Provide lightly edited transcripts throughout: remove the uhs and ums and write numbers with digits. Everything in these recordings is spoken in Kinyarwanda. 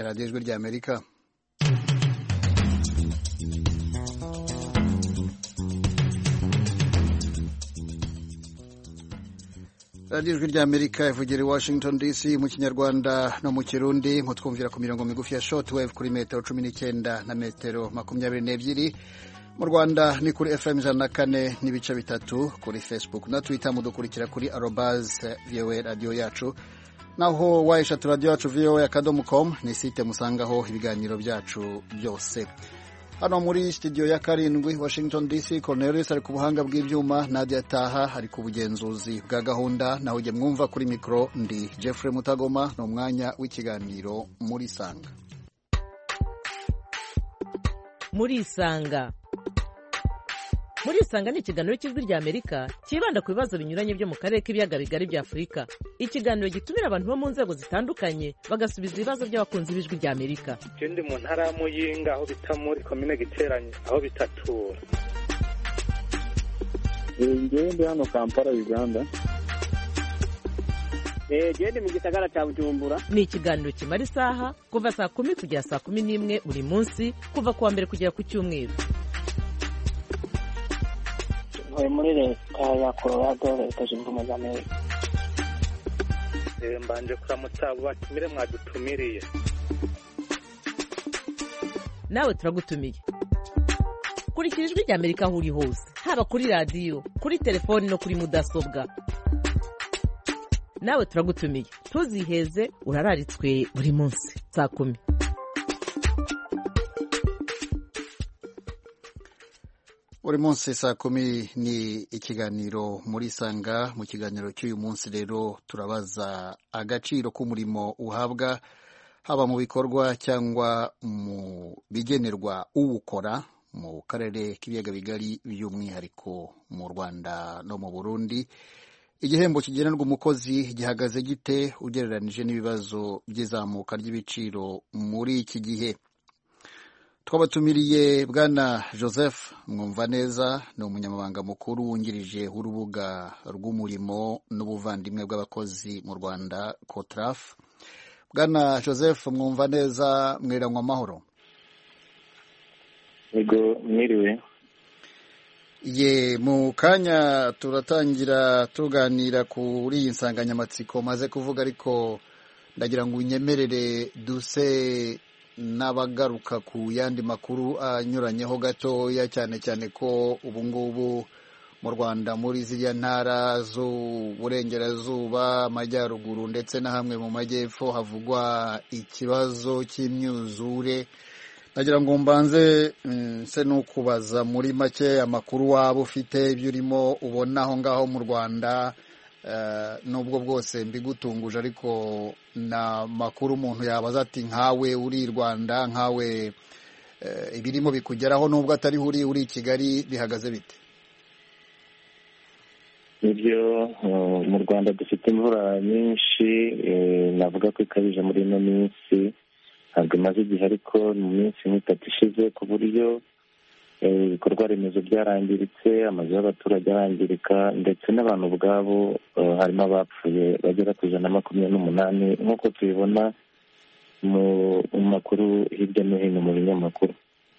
radiyo ijwi ry'Amerika. radiyo ijwi ry'Amerika ivugira i Washington DC mu kinyarwanda no mu kirundi, mutwumvira ku mirongo migufi ya shortwave kuri metero 19 na metero 22. Mu Rwanda ni kuri FM 104 n'ibice bitatu, kuri Facebook na Twitter mudukurikira kuri @VOA radio yacu, naho wayeshatu radio yacu voa.com ni site musangaho ibiganiro byacu byose. Hano muri studio ya karindwi Washington DC, Cornelius ari ku buhanga bw'ibyuma, Nadia Taha ari ku bugenzuzi bwa gahunda, naho ujye mwumva kuri mikro ndi Jeffrey Mutagoma. No mwanya w'ikiganiro muri Sanga. Muri Sanga ni ikiganiro cy'ijwi ry'Amerika kibanda ku bibazo binyuranye byo mu karere k'ibiyaga bigari bya Afurika. Ikiganiro gitumira abantu bo mu nzego zitandukanye bagasubiza ibibazo by'abakunzi b'ijwi ry'Amerika. Ndi mu ntara ya Muyinga aho bita muri commune Giteranye aho bitatura. Ndi hano Kampala, Uganda. Ndi mu gisagara cya Bujumbura. Ni ikiganiro kimara isaha kuva saa 10 kugera saa 11 buri munsi, kuva kuwa mbere kugera ku cyumweru. Muri leta ya Colorado, Leta Zunze Ubumwe za Amerika. Mbanje kuramutsa batumire mwadutumiriye. Nawe turagutumiye. Kurikira ijwi ry'Amerika aho uri hose, haba kuri radio, kuri telefoni no kuri mudasobwa. Nawe turagutumiye, ntuziheze, urararitswe buri munsi saa 10. Buri munsi saa 10 ni ikiganiro muri Sanga. Mu kiganiro cy'uyu munsi rero turabaza agaciro k'umurimo uhabwa, haba mu bikorwa cyangwa mu bigenerwa uwukora mu karere k'ibiyaga bigari, by'umwihariko mu Rwanda no mu Burundi. Igihembo kigenerwa umukozi gihagaze gite ugereranije n'ibibazo by'izamuka ry'ibiciro muri iki gihe? Twabatumiriye Bwana Joseph Mwumvaneza, ni umunyamabanga mukuru wungirije w'urubuga rw'umurimo n'ubuvandimwe bw'abakozi mu Rwanda COTRAF. Bwana Joseph Mwumvaneza, mwiranywa amahoro. Yego, mwiriwe. Mu kanya turatangira tuganira kuri iyi nsanganyamatsiko maze kuvuga, ariko ndagira ngo unyemerere duse n'abagaruka ku yandi makuru anyuranyeho gatoya, cyane cyane ko ubu ngubu mu Rwanda muri ziriya ntara z'uburengerazuba, amajyaruguru ndetse na hamwe mu majyepfo havugwa ikibazo cy'imyuzure. Nagira ngo mbanze se n'ukubaza muri make amakuru waba ufite, ibyo urimo ubona aho ngaho mu Rwanda, nubwo bwose mbigutunguje, ariko na makuru umuntu yabaza ati nkawe uri i Rwanda, nkawe ibirimo bikugeraho nubwo atari uri i Kigali, bihagaze bite? Nibyo, mu Rwanda dufite imvura nyinshi, navuga ko ikabije muri ino minsi, ntabwo imaze igihe, ariko mu minsi nk'itatu ishize, ku buryo ibikorwa remezo byarangiritse, amazu y'abaturage arangirika, ndetse n'abantu ubwabo harimo abapfuye bagera ku 128 nk'uko tubibona mu makuru hirya no hino mu binyamakuru.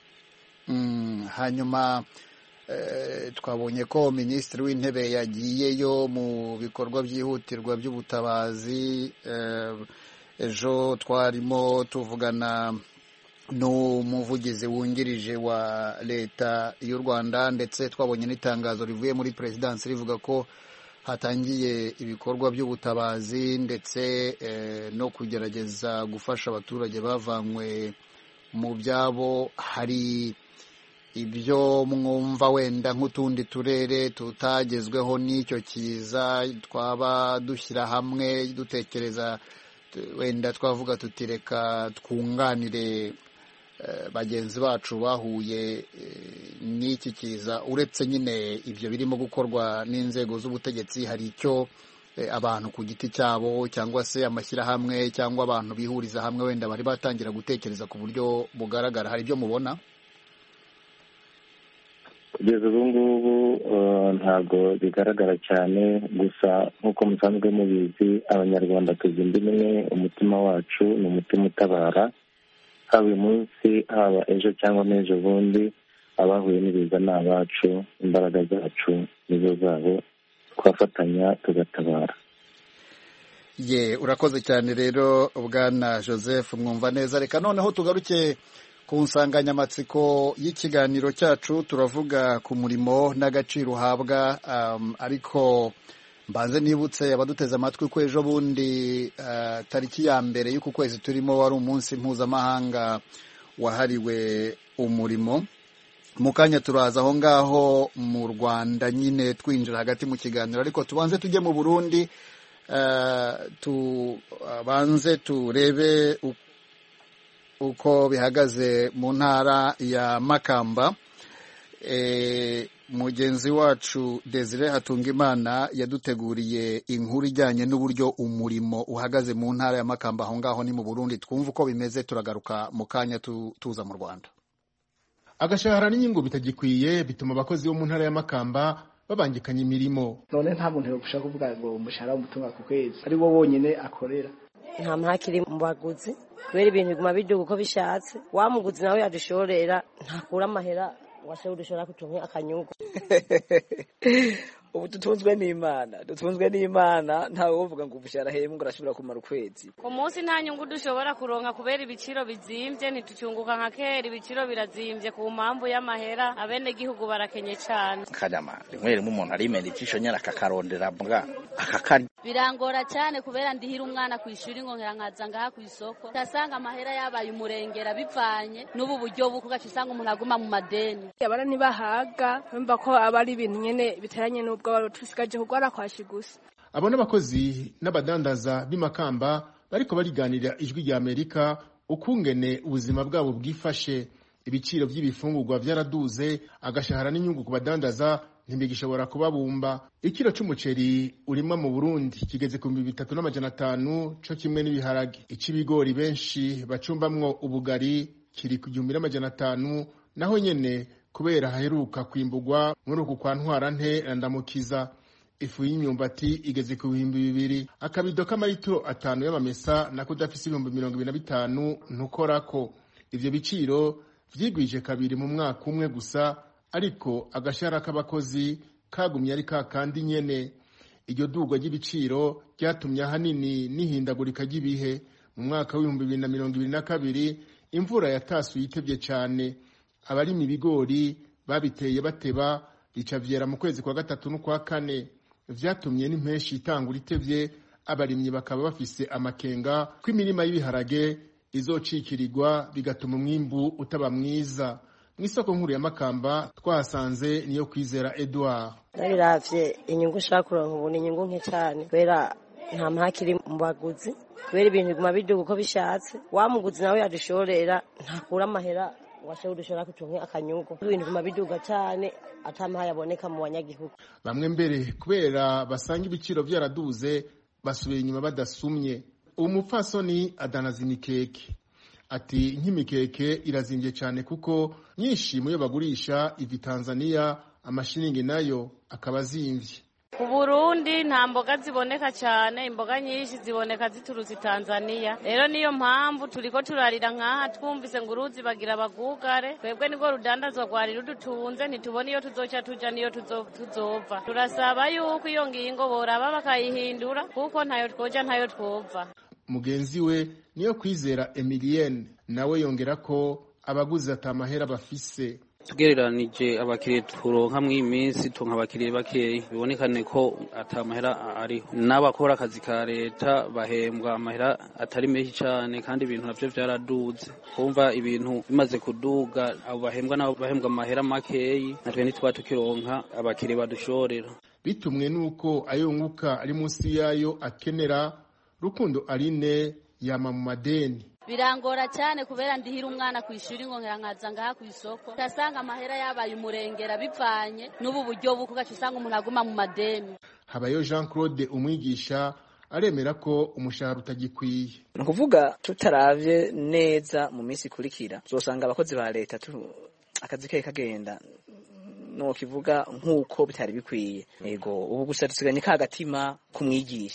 Hanyuma twabonye ko Minisitiri w'Intebe yagiyeyo mu bikorwa byihutirwa by'ubutabazi. Ejo twarimo tuvugana n'umuvugizi wungirije wa leta y'u Rwanda, ndetse twabonye n'itangazo rivuye muri Perezidansi rivuga ko hatangiye ibikorwa by'ubutabazi ndetse no kugerageza gufasha abaturage bavanywe mu byabo. Hari ibyo mwumva wenda nk'utundi turere tutagezweho n'icyo kiza twaba dushyira hamwe dutekereza, wenda twavuga tutireka twunganire bagenzi bacu bahuye n'iki kiza? Uretse nyine ibyo birimo gukorwa n'inzego z'ubutegetsi, hari icyo abantu ku giti cyabo cyangwa se amashyirahamwe cyangwa abantu bihuriza hamwe wenda bari batangira gutekereza ku buryo bugaragara? Hari ibyo mubona? Kugeza ubu ngubu ntabwo bigaragara cyane, gusa nk'uko musanzwe mubizi, abanyarwanda tuzi indimi imwe, umutima wacu ni umutima utabara. haba uyu munsi haba ejo cyangwa n'ejo bundi abahuye n'ibiza ni abacu, imbaraga zacu nizo zabo, twafatanya tugatabara. Urakoze cyane rero Bwana Joseph Mwumva neza. Reka noneho tugaruke ku nsanganyamatsiko y'ikiganiro cyacu. Turavuga ku murimo n'agaciro uhabwa, ariko mbanze nibutse abaduteze amatwi ko ejo bundi tariki ya mbere y'uku kwezi turimo wari umunsi mpuzamahanga wahariwe umurimo. Mu kanya turaza aho ngaho mu Rwanda nyine twinjira hagati mu kiganiro, ariko tubanze tujye mu Burundi, tubanze turebe uko bihagaze mu ntara ya Makamba. Mugenzi wacu Desire Hatungimana yaduteguriye inkuru ijyanye n'uburyo umurimo uhagaze mu ntara ya Makamba aho ngaho ni mu Burundi. Twumva uko bimeze, turagaruka mu kanya tuza mu Rwanda. Agashahara n'inyungu bitagikwiye bituma abakozi bo mu ntara ya Makamba babangikanya imirimo. None nta muntu yogushaka kuvuga ngo umushahara w'umutunga ku kwezi ari wo wonyine akorera. Nta mpakiri mu baguzi kubera ibintu biguma biduga uko bishatse. Wa muguzi nawe yadushorera ntakura amahera washe udushora kutunke akanyungu. Ubu dutunzwe n'Imana ntawe uvuga ngo umushahara hemu ngo arashobora kumara ukwezi. Ku munsi nta nyungu dushobora kuronka kubera ibiciro bizimvye, ntitucyunguka nka kera, ibiciro birazimvye ku mpamvu y'amahera, abene gihugu barakenye cyane. Kanyama rimwe umuntu arimena icisho nyara akakarondera mbwa akakari. Birangora cyane kubera ndihira umwana ku ishuri ngo nkaza ngaha ku isoko, tasanga amahera yabaye umurengera bivanye n'ubu buryo buko gacisanga umuntu aguma mu madeni. Abana nibahaga bumva ko abari ibintu nyene biteranye n'ubwo barutusigaje kugwara kwashi gusa. Abo n'abakozi n'abadandaza b'imakamba bariko bariganira ijwi rya Amerika ukungene ubuzima bwabo bwifashe. Ibiciro by'ibifungurwa byaraduze, agashahara n'inyungu ku badandaza ntibigishobora kubabumba. Ikiro c'umuceri urimwa mu Burundi kigeze ku 3,500 co kimwe n'ibiharage. Icibigori benshi bacumbamwo ubugari kiri ku 1,500, naho nyene kubera haheruka kwimbugwa muri uku kwa Ntwarante na Ndamukiza. Ifu y'imyumbati igeze ku 2,000. Akabido k'amaritiro 5 y'amamesa nako dafise 25,000 ntukorako. Ivyo biciro vyigwije kabiri mu mwaka umwe gusa, ariko agashahara k'abakozi kagumye ari kandi nyene. Iryo dugwa ry'ibiciro ryatumye ahanini n'ihindagurika ry'ibihe. Mu mwaka w'2022 imvura yatasuye itevye cyane. Abarima ibigori babiteye bateba bica vyera mu kwezi kwa gatatu no kwa kane. Vyatumye n'impeshi itangura itevye, abarimyi bakaba bafise amakenga ko imirima y'ibiharage izocikirirwa bigatuma umwimbu utaba mwiza. Mw'isoko nkuru ya Makamba twahasanze niyo Kwizera Edouard. Nabiravye inyungu ushaka kuronka ubu ni inyungu nke cyane kubera nta mpakiri mu baguzi kubera ibintu biguma biduga uko bishatse. Wa muguzi nawe yadushorera ntakura amahera washe udushora kutunke akanyungu. Ibintu biguma biduga cyane atamaha yaboneka mu banyagihugu. Bamwe mbere kubera basanga ibiciro byaraduze basubiye inyuma badasumye. Umupfasoni adanaza imikeke ati nk'imikeke irazimvye cyane kuko nyinshi muyo bagurisha ivi Tanzania, amashiringi nayo akaba azimvye. Ku Burundi nta mboga ziboneka cyane, imboga nyinshi ziboneka ziturutse Tanzania. Rero niyo mpamvu turiko turarira nkaha twumvise ngo uruzi bagira abagugare, twebwe niko rudandazwa rwari rudutunze, ntitubona iyo tuzoca tuja niyo tuzova. Turasaba yuko iyo ngingo boraba bakayihindura kuko ntayo twoja ntayo twova. Mugenzi we niyo Kwizera Emilienne nawe yongera ko abaguzi atamahera bafise. Tugereranije abakiriye turonka mu iminsi tonka abakiriye bakeyi, bibonekane ko atamahera ariho. N'abakora akazi ka leta bahembwa amahera atari menshi cyane kandi ibintu navyo vyaraduze. Kumva ibintu bimaze kuduga, abo bahembwa nabo bahembwa amahera makeyi, natwe ntitwa tukironka abakiriye badushorera. Bitumwe nuko ayo nkuka ari munsi yayo akenera. Rukundo Aline yama mu madeni. Birangora cyane kubera ndihira umwana ku ishuri ngo nkaza ngaha ku isoko, tasanga amahera yabaye umurengera bivanye n'ubu buryo buko gacisanga umuntu aguma mu madeni. Habayo Jean Claude umwigisha aremera ko umushahara utagikwiye. Nukuvuga tutaravye neza mu minsi kurikira uzosanga abakozi ba leta akazi ke kagenda no kivuga nkuko bitari bikwiye. Ego ubu gusa dusiganye ka gatima kumwigisha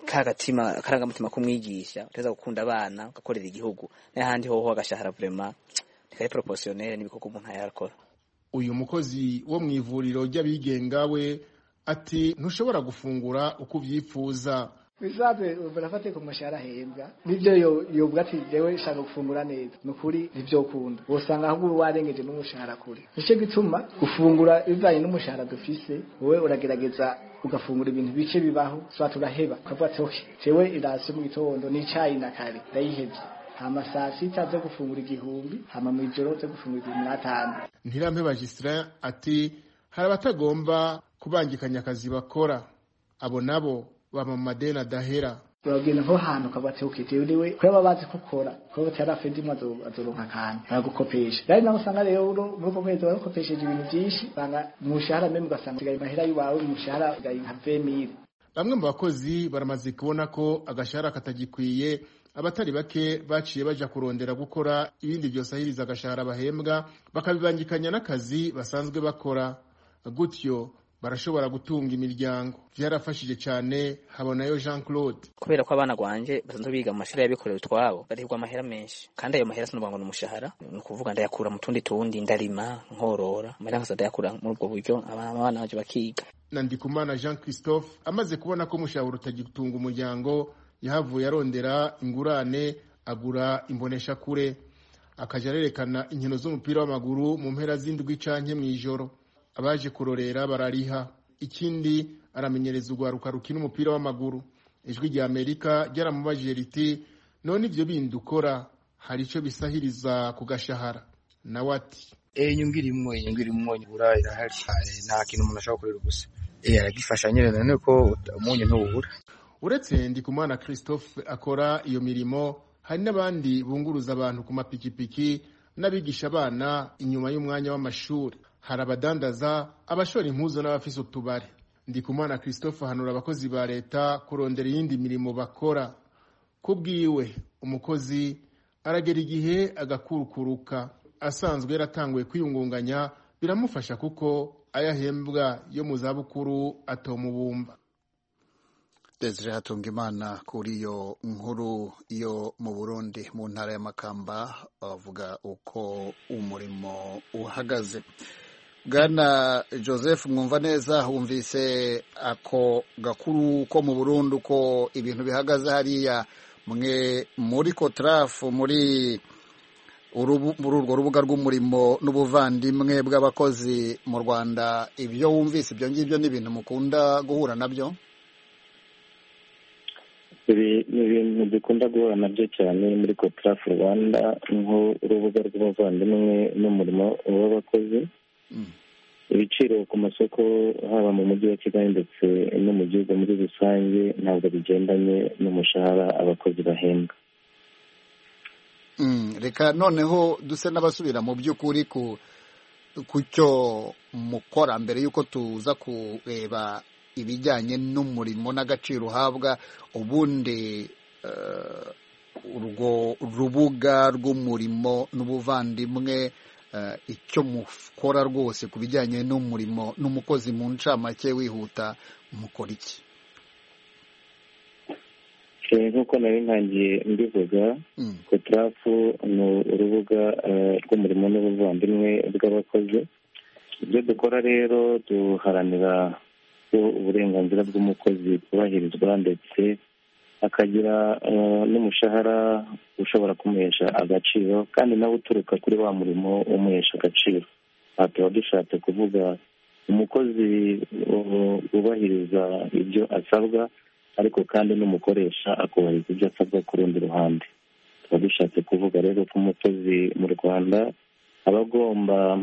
akarangamutima k'umwigisha uteza gukunda abana ugakorera igihugu n'ahandi hoho agashahara vraiment kari proportionnel n'ibikoko umuntu yarakora. Uyu mukozi wo mu ivuriro ry'abigenga we ati ntushobora gufungura uko uvyifuza. Bizabe barafate ku mashara hembwa nivyo yobwa ati jewe shaka gufungura neza nukuri nivyo kunda wosanga ahubwo warengeje n'umushahara kure nico gituma gufungura bivanye n'umushahara dufise wowe uragerageza ugafungura ibintu bike bibaho swa turaheba ukavuga ati okay jewe irasi mu gitondo n'icayi na kare ndayihevye hama saa sita zo gufungura 1000 hama mu ijoro zo gufungura 1500. Ntirampeba Justin ati hari abatagomba kubangikanya akazi bakora abo nabo bama madena dahera. Uragenda nko hantu kabate ukitewe kweba bazi gukora ko batarafedi mazo azoronka kandi bagukopesha rero naho usanga rero muri ko kwezi bakopesheje ibintu byinshi banga mushahara meme ugasanga sigaye mahera yiwawe mushahara gayi nka 20000. Bamwe mu bakozi baramaze kubona ko agashahara katagikwiye abatari bake baciye baja kurondera gukora ibindi byosahiriza agashahara bahembwa bakabibangikanya n'akazi basanzwe bakora gutyo barashobora gutunga imiryango. Byarafashije cyane Habonayo Jean Claude. Kubera ko abana gwanje basanzwe biga mu mashuri y'abikorera utwabo barihirwa amahera menshi kandi ayo mahera sinuvuga ngo n'umushahara ni kuvuga ndayakura mu tundi ndarima nkorora amahera nkasa ndayakura muri ubwo buryo abana baje bakiga. Nandikumana Jean Christophe amaze kubona ko umushahara utagitunga umuryango yahavuye arondera ingurane agura imbonesha kure akaja rerekana inkino z'umupira w'amaguru mu mpera z'indwi canke mw'ijoro. Abaje kurorera barariha. Ikindi aramenyereza ugwaruka rukina umupira w'amaguru. Ijwi rya Amerika ryaramubajije riti none ivyo bindi ukora hari ico bisahiriza ku gashahara. Nawe ati inyungirimwo nyibura irahari nta kintu umuntu ashobora kurera gusa aragifasha nyene none ko umunyu ntubura. Uretse Ndikumana Christophe akora iyo mirimo hari n'abandi bunguruza abantu ku mapikipiki n'abigisha abana inyuma y'umwanya w'amashuri. Hari abadandaza abashora impuzo n'abafise utubare. Ndikumana Christophe hanura abakozi ba leta kurondera iyindi mirimo bakora. Kubwiwe umukozi aragera igihe agakurukuruka asanzwe yaratanguye kwiyungunganya biramufasha kuko ayahembwa yo mu zabukuru atomubumba. Desire Hatungimana kuri iyo nkuru yo mu Burundi mu ntara ya Makamba avuga uko umurimo uhagaze. Bwana Joseph mwumva neza humvise ako gakuru ko mu Burundi ko ibintu bihagaze hariya mwe muri Cotraf muri urwo rubuga rw'umurimo n'ubuvandimwe bw'abakozi mu Rwanda ibyo wumvise ibyo ngibyo ni ibintu mukunda guhura nabyo? Ni ibintu dukunda guhura nabyo cyane muri Cotraf Rwanda nk'urubuga rw'ubuvandimwe n'umurimo w'abakozi. Ibiciro ku masoko haba mu mujyi wa Kigali ndetse no mu gihugu muri rusange ntabwo bigendanye n'umushahara abakozi bahembwa. Reka noneho duse n'abasubira mu by'ukuri ku cyo mukora mbere y'uko tuza kureba ibijyanye n'umurimo n'agaciro uhabwa. Ubundi urwo rubuga rw'umurimo n'ubuvandimwe icyo mukora rwose ku bijyanye n'umurimo n'umukozi mu ncamake wihuta mukora iki? Nk'uko nari ntangiye mbivuga Cotraf ni urubuga rw'umurimo n'ubuvandimwe bw'abakozi. Ibyo dukora rero duharanira ko uburenganzira bw'umukozi bwubahirizwa ndetse akagira n'umushahara ushobora kumuhesha agaciro kandi nawe uturuka kuri wa murimo umuhesha agaciro. Aha tuba dushatse kuvuga umukozi wubahiriza ibyo asabwa ariko kandi n'umukoresha akubahiriza ibyo asabwa ku rundi ruhande. Tuba dushatse kuvuga rero ko umukozi mu Rwanda aba agomba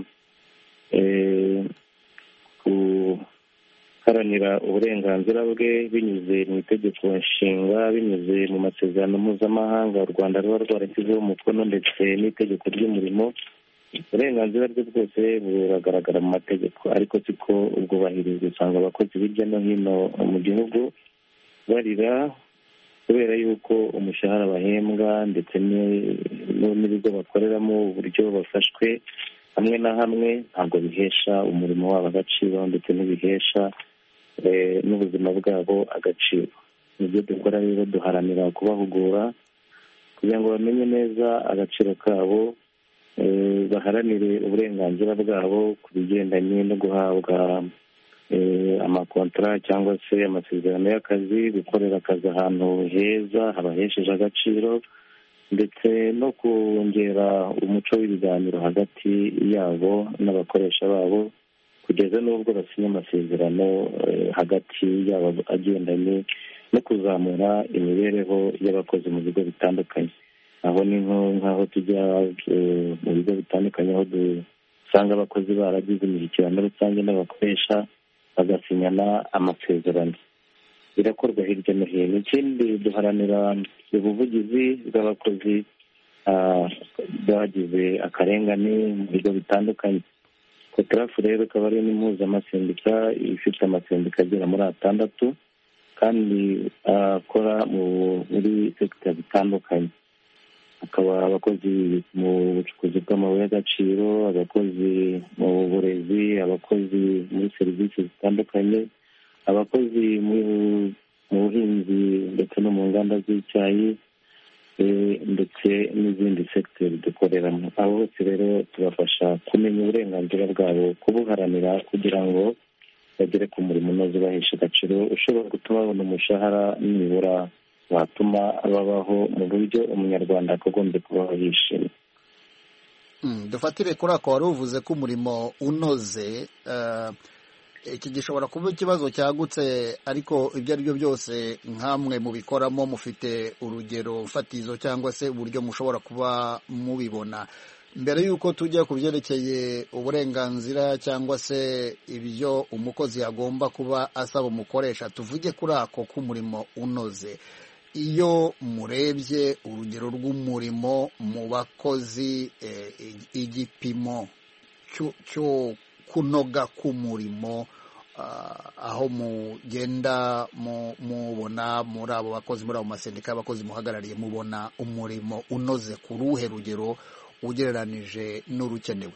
guharanira uburenganzira bwe binyuze mu itegeko nshinga, binyuze mu masezerano mpuzamahanga u Rwanda ruba rwarashyizeho umukono ndetse n'itegeko ry'umurimo. Uburenganzira bwe bwose buragaragara mu mategeko ariko siko ubwubahirizwa. Usanga abakozi hirya no hino mu gihugu barira kubera yuko umushahara bahembwa ndetse n'ibigo bakoreramo uburyo bafashwe hamwe na hamwe ntabwo bihesha umurimo wabo agaciro ndetse ntibihesha n'ubuzima bwabo agaciro. mu byo dukora rero duharanira kubahugura kugira ngo bamenye neza agaciro kabo, baharanire uburenganzira bwabo ku bigendanye no guhabwa amakontara cyangwa se amasezerano y'akazi, gukorera akazi ahantu heza habahesheje agaciro, ndetse no kongera umuco w'ibiganiro hagati yabo n'abakoresha babo kugeza n'ubwo basinya amasezerano hagati yabo agendanye no kuzamura imibereho y'abakozi mu bigo bitandukanye. Aho ni nk'aho tujya mu bigo bitandukanye aho dusanga abakozi baragize imishyikirano rusange n'abakoresha bagasinyana amasezerano. Birakorwa hirya no hino. Ikindi duharanira ubuvugizi bw'abakozi bagize akarengane mu bigo bitandukanye. Kotarafu rero ikaba ari n'impuzamasendika ifite amasendika agera muri 6 kandi akora muri sekita zitandukanye. Hakaba abakozi mu bucukuzi bw'amabuye y'agaciro, abakozi mu burezi, abakozi muri serivisi zitandukanye, abakozi mu buhinzi ndetse no mu nganda z'icyayi, ndetse n'izindi sekiteri dukoreramo. Abo bose rero tubafasha kumenya uburenganzira bwabo, kubuharanira kugira ngo bagere ku murimo unoze bahesha agaciro ushobora gutuma babona umushahara nibura watuma babaho mu buryo umunyarwanda akagombye kubaho yishimye. Dufatire kuri ako wari uvuze ko umurimo unoze, iki gishobora kuba ikibazo cyagutse, ariko ibyo ari byo byose nk'amwe mubikoramo mufite urugero fatizo cyangwa se uburyo mushobora kuba mubibona. Mbere y'uko tujya ku byerekeye uburenganzira cyangwa se ibyo umukozi agomba kuba asaba umukoresha, tuvuge kuri ako k'umurimo unoze. Iyo murebye urugero rw'umurimo mu bakozi, igipimo cyo kunoga k'umurimo, aho mugenda mubona muri abo bakozi, muri abo masendika y'abakozi muhagarariye, mubona umurimo unoze ku ruhe rugero ugereranije n'urukenewe?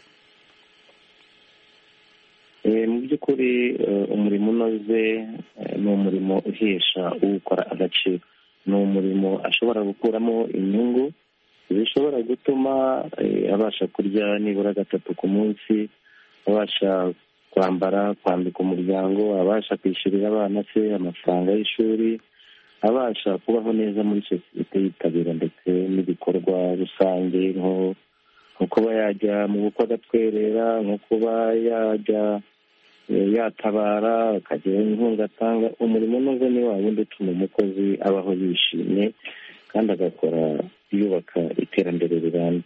Mu by'ukuri umurimo unoze ni umurimo uhesha uwukora agaciro. Ni umurimo ashobora gukuramo inyungu zishobora gutuma abasha kurya nibura 3 ku munsi, abasha kwambara, kwambika umuryango, abasha kwishyurira abana se amafaranga y'ishuri, abasha kubaho neza muri sosiyete yitabira ndetse n'ibikorwa rusange, nko kuba yajya mu bukwe agatwerera, nko kuba yajya yatabara, akagira inkunga atanga. Umurimo unoze ni wa wundi utuma umukozi abaho yishimye kandi agakora yubaka iterambere rirambye.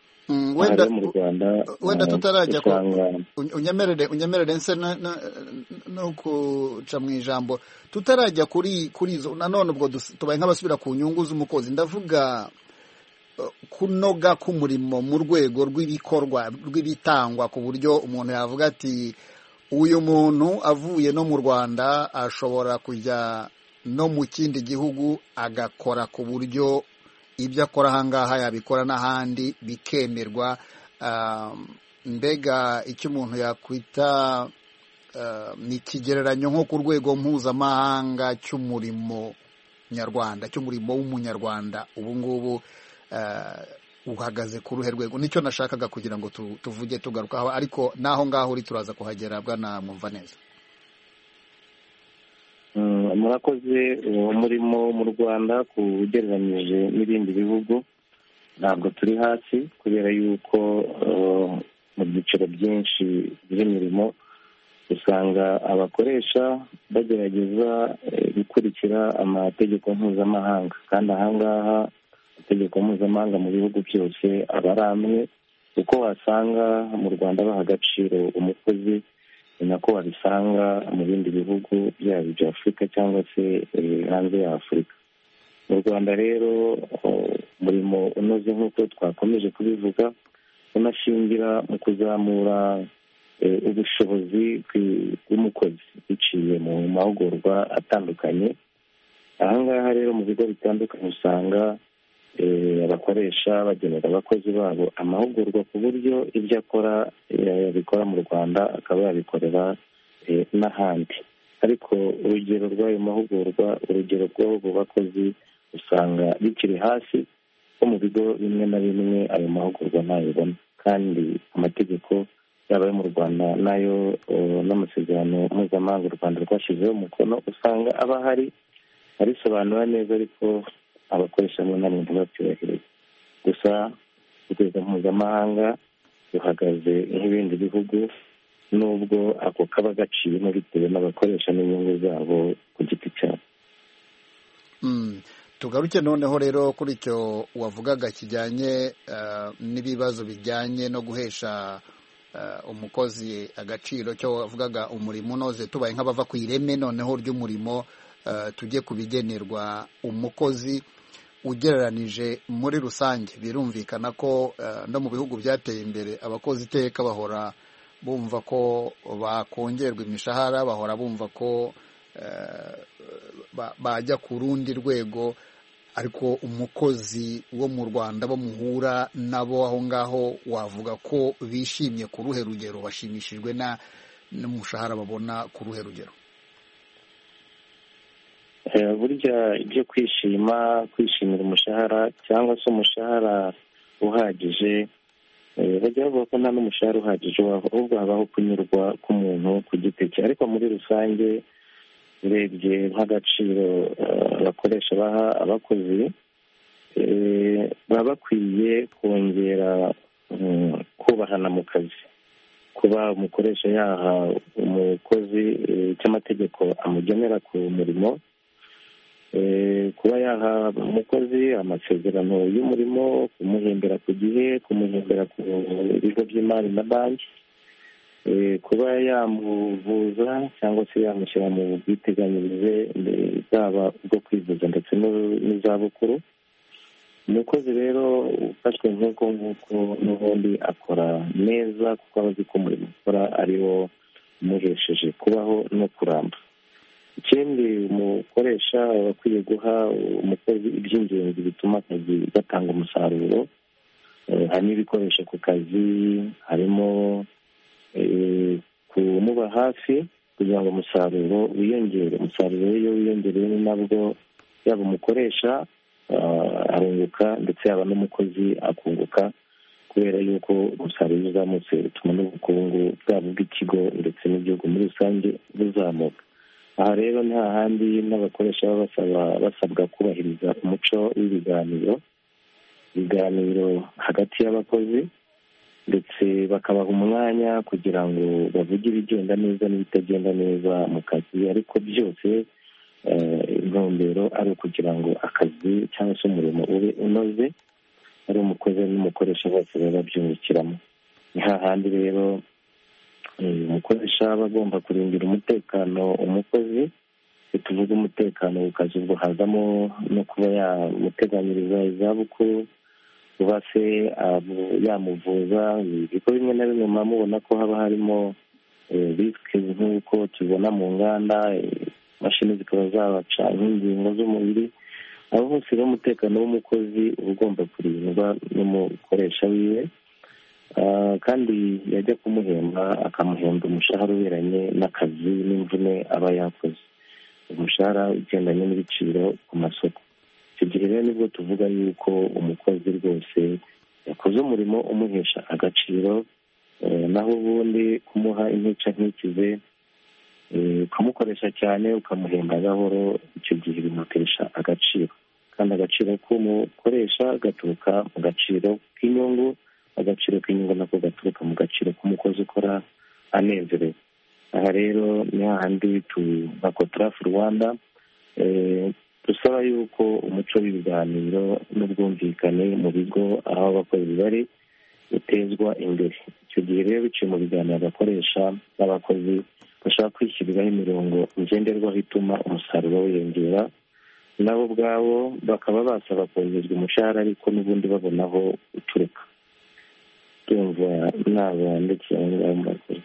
Wenda tutarajya ko unyemerere nse no kuca mu ijambo, tutarajya kuri izo nanone, ubwo tubaye nk'abasubira ku nyungu z'umukozi. Ndavuga kunoga k'umurimo mu rwego rw'ibikorwa rw'ibitangwa, ku buryo umuntu yavuga ati uyu muntu avuye no mu Rwanda ashobora kujya no mu kindi gihugu agakora ku buryo ibyo akora ahangaha yabikora n'ahandi bikemerwa. Mbega icyo umuntu yakwita ni ikigereranyo nko ku rwego mpuzamahanga cy'umurimo nyarwanda, cy'umurimo w'umunyarwanda ubu ngubu uhagaze ku ruhe rwego? Nicyo nashakaga kugira ngo tuvuge tugarukaho, ariko naho ngaho uri turaza kuhagera. Bwana Mwumvaneza. Murakoze. Umurimo mu Rwanda ugereranyije n'ibindi bihugu ntabwo turi hasi, kubera yuko mu byiciro byinshi by'imirimo usanga abakoresha bagerageza gukurikira amategeko mpuzamahanga, kandi ahangaha amategeko mpuzamahanga mu bihugu byose aba ari amwe. Uko wasanga mu Rwanda baha agaciro umukozi, ni nako wabisanga mu bindi bihugu byaba ibya Afurika cyangwa se hanze ya Afurika. Mu Rwanda rero umurimo unoze nk'uko twakomeje kubivuga unashingira mu kuzamura ubushobozi bw'umukozi biciye mu mahugurwa atandukanye. Ahangaha rero mu bigo bitandukanye usanga abakoresha bagenera abakozi babo amahugurwa ku buryo ibyo akora yabikora mu Rwanda akaba yabikorera n'ahandi. Ariko urugero rw'ayo mahugurwa, urugero rw'abo bakozi usanga bikiri hasi, ko mu bigo bimwe na bimwe ayo mahugurwa ntayobona, kandi amategeko yaba ayo mu Rwanda n'ayo n'amasezerano mpuzamahanga u Rwanda rwashyizeho umukono usanga aba ahari arisobanura neza, ariko abakoresha mu nama ntibabyubahirize. Gusa urwego mpuzamahanga ruhagaze nk'ibindi bihugu, nubwo ako kaba gaciyemo bitewe n'abakoresha n'inyungu zabo ku giti cyabo. Tugaruke noneho rero kuri icyo wavugaga kijyanye n'ibibazo bijyanye no guhesha umukozi agaciro, cyo wavugaga umurimo unoze, tubaye nk'abava ku ireme noneho ry'umurimo tujye kubigenerwa umukozi. Ugereranije muri rusange birumvikana ko no mu bihugu byateye imbere abakozi iteka bahora bumva ko bakongerwa imishahara, bahora bumva ko bajya ku rundi rwego, ariko umukozi wo mu Rwanda bo muhura nabo aho ngaho wavuga ko bishimye ku ruhe rugero, bashimishijwe n'umushahara babona ku ruhe rugero? Burya ibyo kwishimira umushahara cyangwa se umushahara uhagije, bajya bavuga ko nta n'umushahara uhagije, ahubwo habaho kunyurwa k'umuntu ku giti cye. Ariko muri rusange urebye nk'agaciro abakoresha baha abakozi, baba bakwiye kongera kubahana mu kazi. Kuba umukoresha yaha umukozi cy'amategeko amugenera ku murimo, kuba yaha umukozi amasezerano y'umurimo, kumuhembera ku gihe, kumuhembera ku bigo by'imari na banki, kuba yamuvuza cyangwa se yamushyira mu bwiteganyirize bwaba bwo kwivuza ndetse n'izabukuru. Umukozi rero ufashwe nk'uko n'ubundi akora neza, kuko aba azi ko umurimo akora ari wo umuhesheje kubaho no kuramba. Ikindi umukoresha aba akwiye guha umukozi iby'ingenzi bituma akazi gatanga umusaruro, harimo ibikoresho ku kazi, harimo kumuba hafi kugira ngo umusaruro wiyongere. Umusaruro iyo wiyongereye ni nabwo yaba umukoresha arunguka ndetse yaba n'umukozi akunguka, kubera yuko umusaruro uzamutse bituma n'ubukungu bwabo bw'ikigo ndetse n'igihugu muri rusange buzamuka. Aha rero ni hahandi n'abakoresha baba basabwa kubahiriza umuco w'ibiganiro hagati y'abakozi, ndetse bakabaha umwanya kugira ngo bavuge ibigenda neza n'ibitagenda neza mu kazi, ariko byose intumbero ari ukugira ngo akazi cyangwa se umurimo ube unoze, ari umukozi n'umukoresha bose baba babyungukiramo. Ni hahandi rero umukoresha aba agomba kurindira umutekano umukozi. Tuvuga umutekano ku kazi, ubwo hazamo no kuba yamuteganyiriza izabukuru, kuba se yamuvuza. Ibigo bimwe na bimwe muba mubona ko haba harimo risike nk'uko tubibona mu nganda, imashini zikaba zabaca nk'ingingo z'umubiri. Aho hose rero umutekano w'umukozi uba ugomba kurindwa n'umukoresha wiwe, kandi yajya kumuhemba akamuhemba umushahara uberanye n'akazi n'imvune aba yakoze, umushahara ugendanye n'ibiciro ku masoko. Icyo gihe rero nibwo tuvuga yuko umukozi rwose yakoze umurimo umuhesha agaciro, naho ubundi kumuha intica ntikize, ukamukoresha cyane ukamuhemba gahoro, icyo gihe bimutesha agaciro. Kandi agaciro k'umukoresha gaturuka mu gaciro k'inyungu, agaciro k'inyungu nako gaturuka mu gaciro k'umukozi ukora anezerewe. Aha rero ni hahandi nka Cotrafe Rwanda dusaba yuko umuco w'ibiganiro n'ubwumvikane mu bigo aho abakozi bari utezwa imbere. Icyo gihe rero biciye mu biganiro abakoresha n'abakozi bashobora kwishyiriraho imirongo ngenderwaho ituma umusaruro wiyongera, nabo ubwabo bakaba basaba kongerwa umushahara, ariko n'ubundi babona aho uturuka. Tumva naba ndetse n'abakozi.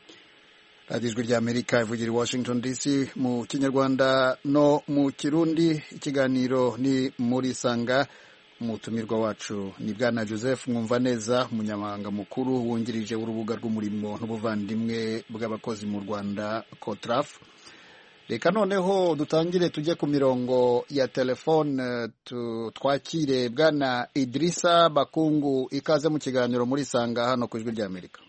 Ijwi ry'Amerika ivugira i Washington DC mu Kinyarwanda no mu Kirundi. Ikiganiro ni muri Sanga. Umutumirwa wacu ni Bwana Joseph Mwumvaneza, umunyamabanga mukuru wungirije w'urubuga rw'umurimo n'ubuvandimwe bw'abakozi mu Rwanda Cotrafe. reka noneho dutangire tujye ku mirongo ya telefone twakire bwana Idrissa Bakungu, ikaze mu kiganiro muri Sanga hano ku Ijwi ry'Amerika.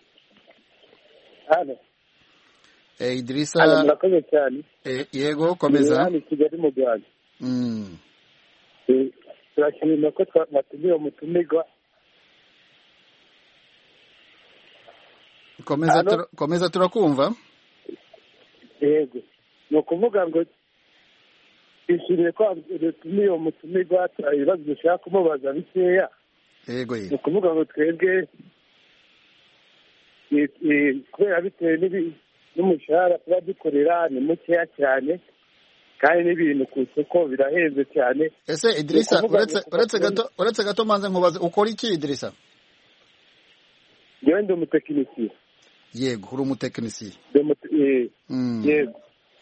Idrissa, murakoze cyane. Yego, komeza. Ni Kigali mu Rwanda. Turashimira ko twatumiye umutumirwa. Komeza turakumva. Yego, ni ukuvuga ngo twishimiye ko dutumiye umutumirwa, ibibazo dushaka kumubaza bikeya. Yego, ni ukuvuga ngo twebwe kubera bitewe n'umushahara tuba dukorera ni mukeya cyane kandi n'ibintu ku isoko birahenze cyane. Ese Idrissa, uretse gato manze nkubaze, ukora iki Idrissa? Yewe ndi umutekinisiye. Yego, uri umutekinisiye. Yego.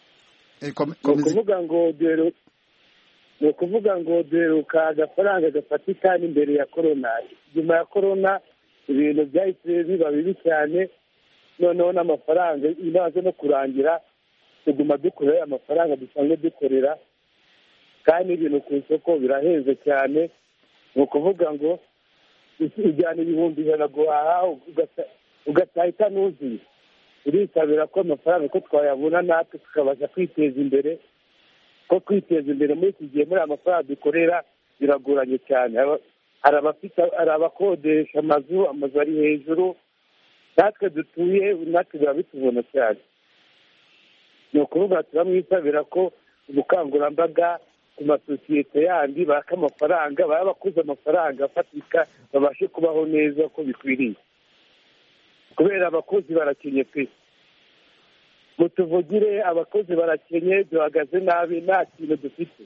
Ni ukuvuga ngo duheruka agafaranga gafatika n'imbere ya korona. Nyuma ya korona ibintu byahise biba bibi cyane, noneho n'amafaranga imaze no kurangira tuguma dukorera amafaranga dusanzwe dukorera kandi ibintu ku isoko birahenze cyane. Ni ukuvuga ngo ujyana ibihumbi ijana guhaha ugatahita nuzuye. Turisabira ko amafaranga ko twayabona natwe tukabasha kwiteza imbere, ko kwiteza imbere muri iki gihe muri amafaranga dukorera biragoranye cyane. Hari abakodesha amazu ari hejuru, natwe dutuye natwe biba bitubona cyane. Ni ukuvuga turamwisabira ko ubukangurambaga ku masosiyete yandi baka amafaranga, baba bakuze amafaranga afatika babashe kubaho neza ko bikwiriye, kubera abakozi barakenye pe. Mutuvugire, abakozi barakenye, duhagaze nabi, nta kintu dufite.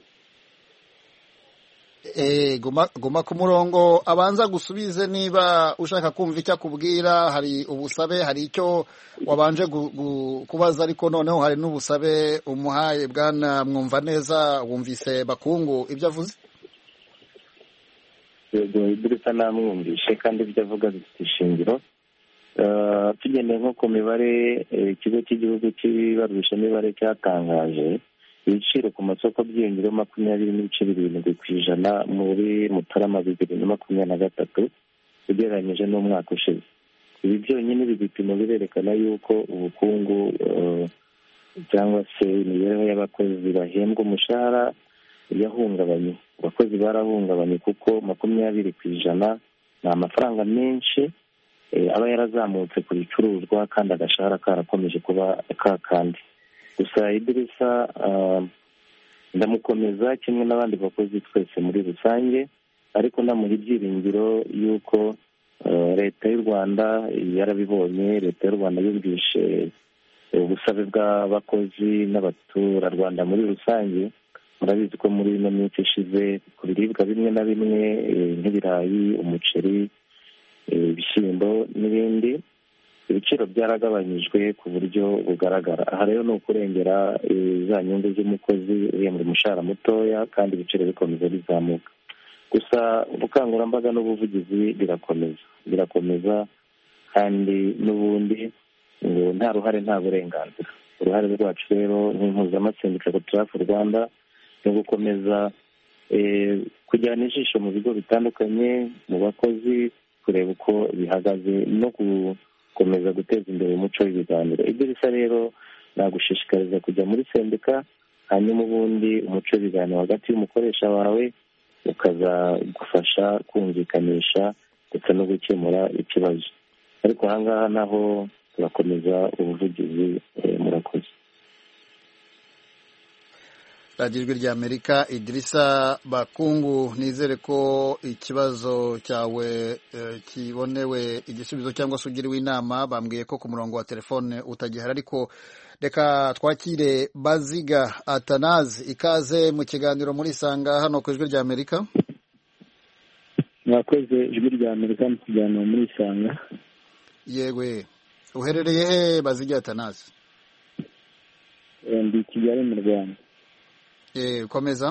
Guma ku murongo abanza gusubize niba ushaka kumva icyo akubwira. Hari ubusabe, hari icyo wabanje kubaza, ariko noneho hari n'ubusabe umuhaye. Bwana Mwumva neza, wumvise Bakungu ibyo avuze? Yego, Idrissa namwumvishe kandi ibyo avuga bifite ishingiro. Tugendeye nko ku mibare ikigo cy'igihugu cy'ibarurishamibare cyatangaje, ibiciro ku masoko byiyongereho 20.7% muri Mutarama 2023 ugereranyije n'umwaka ushize. Ibi byonyine ibipimo birerekana yuko ubukungu cyangwa se imibereho y'abakozi bahembwa umushahara yahungabanye. Abakozi barahungabanye kuko 20% ni amafaranga menshi aba yarazamutse ku bicuruzwa kandi agashahara karakomeje kuba kakandi. Gusa Idrissa ndamukomeza kimwe n'abandi bakozi twese muri rusange, ariko namuha ibyiringiro yuko leta y'u Rwanda yarabibonye. Leta y'u Rwanda yumvishe ubusabe bw'abakozi n'abaturarwanda muri rusange. Murabizi ko muri ino minsi ishize ku biribwa bimwe na bimwe nk'ibirayi, umuceri, ibishyimbo n'ibindi, ibiciro byaragabanyijwe ku buryo bugaragara. Aha rero ni ukurengera za nyungu z'umukozi uhembwa umushahara mutoya kandi ibiciro bikomeza bizamuka. Gusa ubukangurambaga n'ubuvugizi birakomeza kandi n'ubundi ngo nta ruhare nta burenganzira. Uruhare rwacu rero nk'impuzamasendika Cotrafe Rwanda ni gukomeza kujyana ijisho mu bigo bitandukanye, mu bakozi, kureba uko bihagaze no gukomeza guteza imbere umuco w'ibiganiro. Idrissa rero nagushishikariza kujya muri sendika, hanyuma ubundi umuco w'ibiganiro hagati y'umukoresha wawe ukazagufasha kumvikanisha ndetse no gukemura ikibazo. Ariko ahangaha naho turakomeza ubuvugizi. Murakoze. Radio Ijwi ry'Amerika. Idrissa Bakungu, nizere ko ikibazo cyawe kibonewe igisubizo cyangwa se ugiriwe inama. Bambwiye ko ku murongo wa telefone utagihari, ariko reka twakire Baziga Atanazi, ikaze mu kiganiro muri Sanga hano ku Ijwi ry'Amerika. Mwakoze Ijwi ry'Amerika mu kiganiro muri Sanga. Yewe, uherereye he Baziga Atanazi? Ndi Kigali mu Rwanda. Komeza.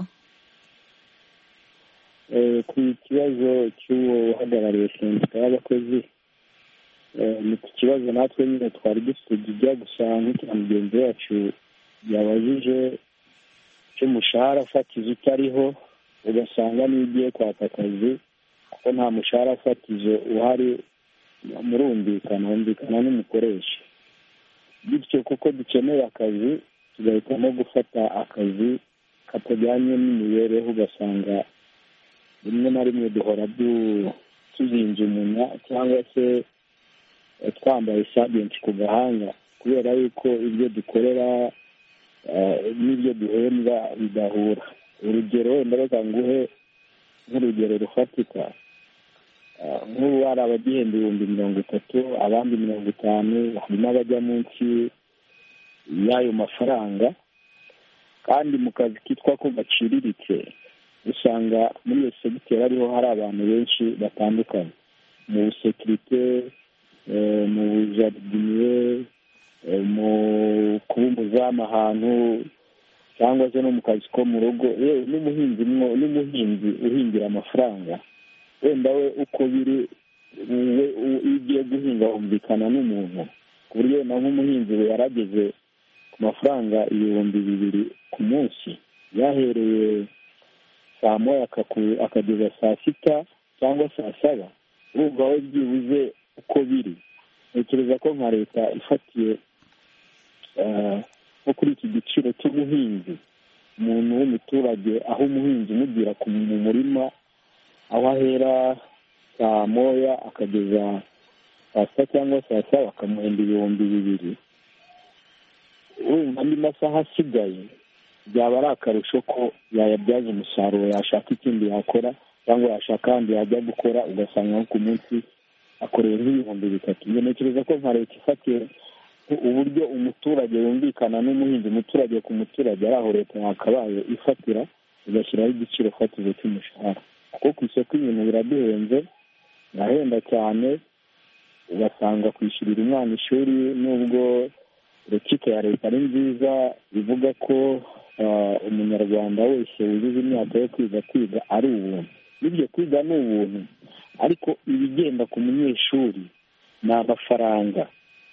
Ku kibazo cy'uwo uhagarariye sendika y'abakozi, ni ku kibazo natwe nyine twari dufite kijya gusa nk'icya mugenzi wacu yabajije cy'umushahara fatizo utariho, ugasanga niyo ugiye kwaka akazi kuko nta mushahara fatizo uhari, humvikana n'umukoresha. Bityo kuko dukeneye akazi tugahitamo gufata akazi katajyanye n'imibereho, ugasanga rimwe na rimwe duhora tuzinze umunwa cyangwa se twambaye sabenti ku gahanga, kubera yuko ibyo dukorera n'ibyo duhembwa bidahura. Urugero wenda reka nguhe nk'urugero rufatika, nk'ubu hari abagihemba 30,000, abandi 50,000, hari n'abajya munsi y'ayo mafaranga, kandi mu kazi kitwa ko gaciriritse usanga muri iyo segiteri ariho hari abantu benshi batandukanye, mu busekirite, mu bujardiniye, mu kuba umuzamu ahantu, cyangwa se no mu kazi ko mu rugo, yewe n'umuhinzi uhingira amafaranga. Wenda we uko biri iyo ugiye guhinga humvikana n'umuntu, ku buryo na nk'umuhinzi we yarageze ku mafaranga 2,000 ku munsi, yahereye saa moya akageza saa sita cyangwa saa saba. Urumva we byibuze uko biri. Ntekereza ko nka leta ifatiye nko kuri iki giciro cy'umuhinzi, umuntu w'umuturage, aho umuhinzi umugira mu murima, aho ahera saa moya akageza saa sita cyangwa saa saba, bakamuhemba 2,000. Urumva andi masaha asigaye byaba ari akarusho ko yayabyaza umusaruro, yashaka ikindi yakora cyangwa yashaka ahandi yajya gukora, ugasanga ku munsi akoreye nk'ibihumbi 3. Ntekereza ko nka leta ifatiye uburyo umuturage yumvikana n'umuhinzi, umuturage ku muturage, ari aho leta yakabaye ifatira igashyiraho igiciro fatizo cy'umushahara, kuko ku isoko ibintu biraduhenze, birahenda cyane. Ugasanga kwishyurira umwana ishuri, nubwo urukiko ya leta ari nziza ivuga ko umunyarwanda wese wuzuza imyaka yo kwiga ari ubuntu, n'ibyo kwiga ni ubuntu, ariko ibigenda ku munyeshuri ni amafaranga.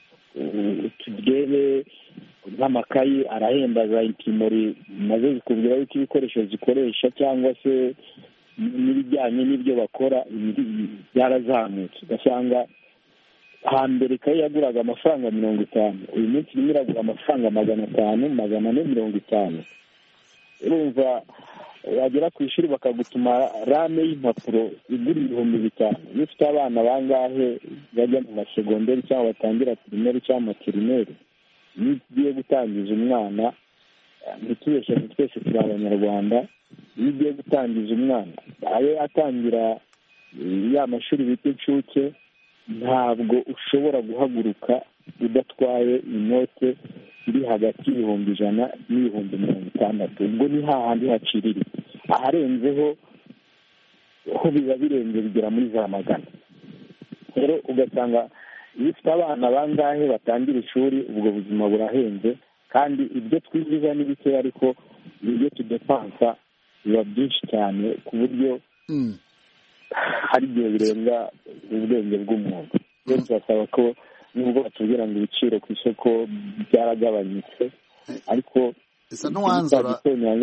Tugere nk'amakayi arahenda, za intimori nazo zikubwira yuko ibikoresho zikoresha cyangwa se n'ibijyanye n'ibyo bakora byarazamutse. Ugasanga hambere ikayi yaguraga amafaranga 50, uyu munsi irimo iragura amafaranga 500, 450. Urumva wagera ku ishuri bakagutuma rame y'impapuro igura 5,000. Iyo ufite abana bangahe bajya mu masegonderi cyangwa batangira pirimeri cyangwa materineri, iyo ugiye gutangiza umwana, ntitubeshye twese turi abanyarwanda, iyo ugiye gutangiza umwana ayo atangira ya mashuri bita inshuke, ntabwo ushobora guhaguruka udatwaye inote iri hagati y'100 n'50. ubwo ni hahandi haciriritse. Aharenzeho ho biba birenze bigera muri za 100. Rero ugasanga iyo ufite abana bangahe batangira ishuri, ubwo buzima burahenze, kandi ibyo twinjiza ni bike, ariko ibyo tudepansa biba byinshi cyane ku buryo hari igihe birenga ubwenge bw'umuntu. Rero turasaba ko nubwo batubwira ngo ibiciro ku isoko byaragabanyutse, ariko isa n'uwanzura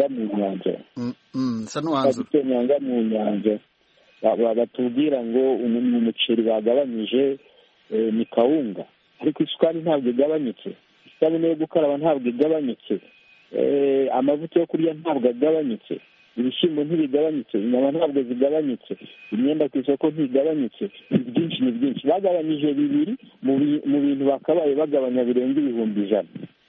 mu nyanja batubwira ngo umuceri bagabanyije ni kawunga, ariko isukari ntabwo igabanyutse, isabune yo gukaraba ntabwo igabanyutse, amavuta yo kurya ntabwo agabanyutse, ibishyimbo ntibigabanyutse, inyama ntabwo zigabanyutse, imyenda ku isoko ntigabanyutse. Ni byinshi bagabanyije 2 mu bintu bakabaye bagabanya birenga 100,000.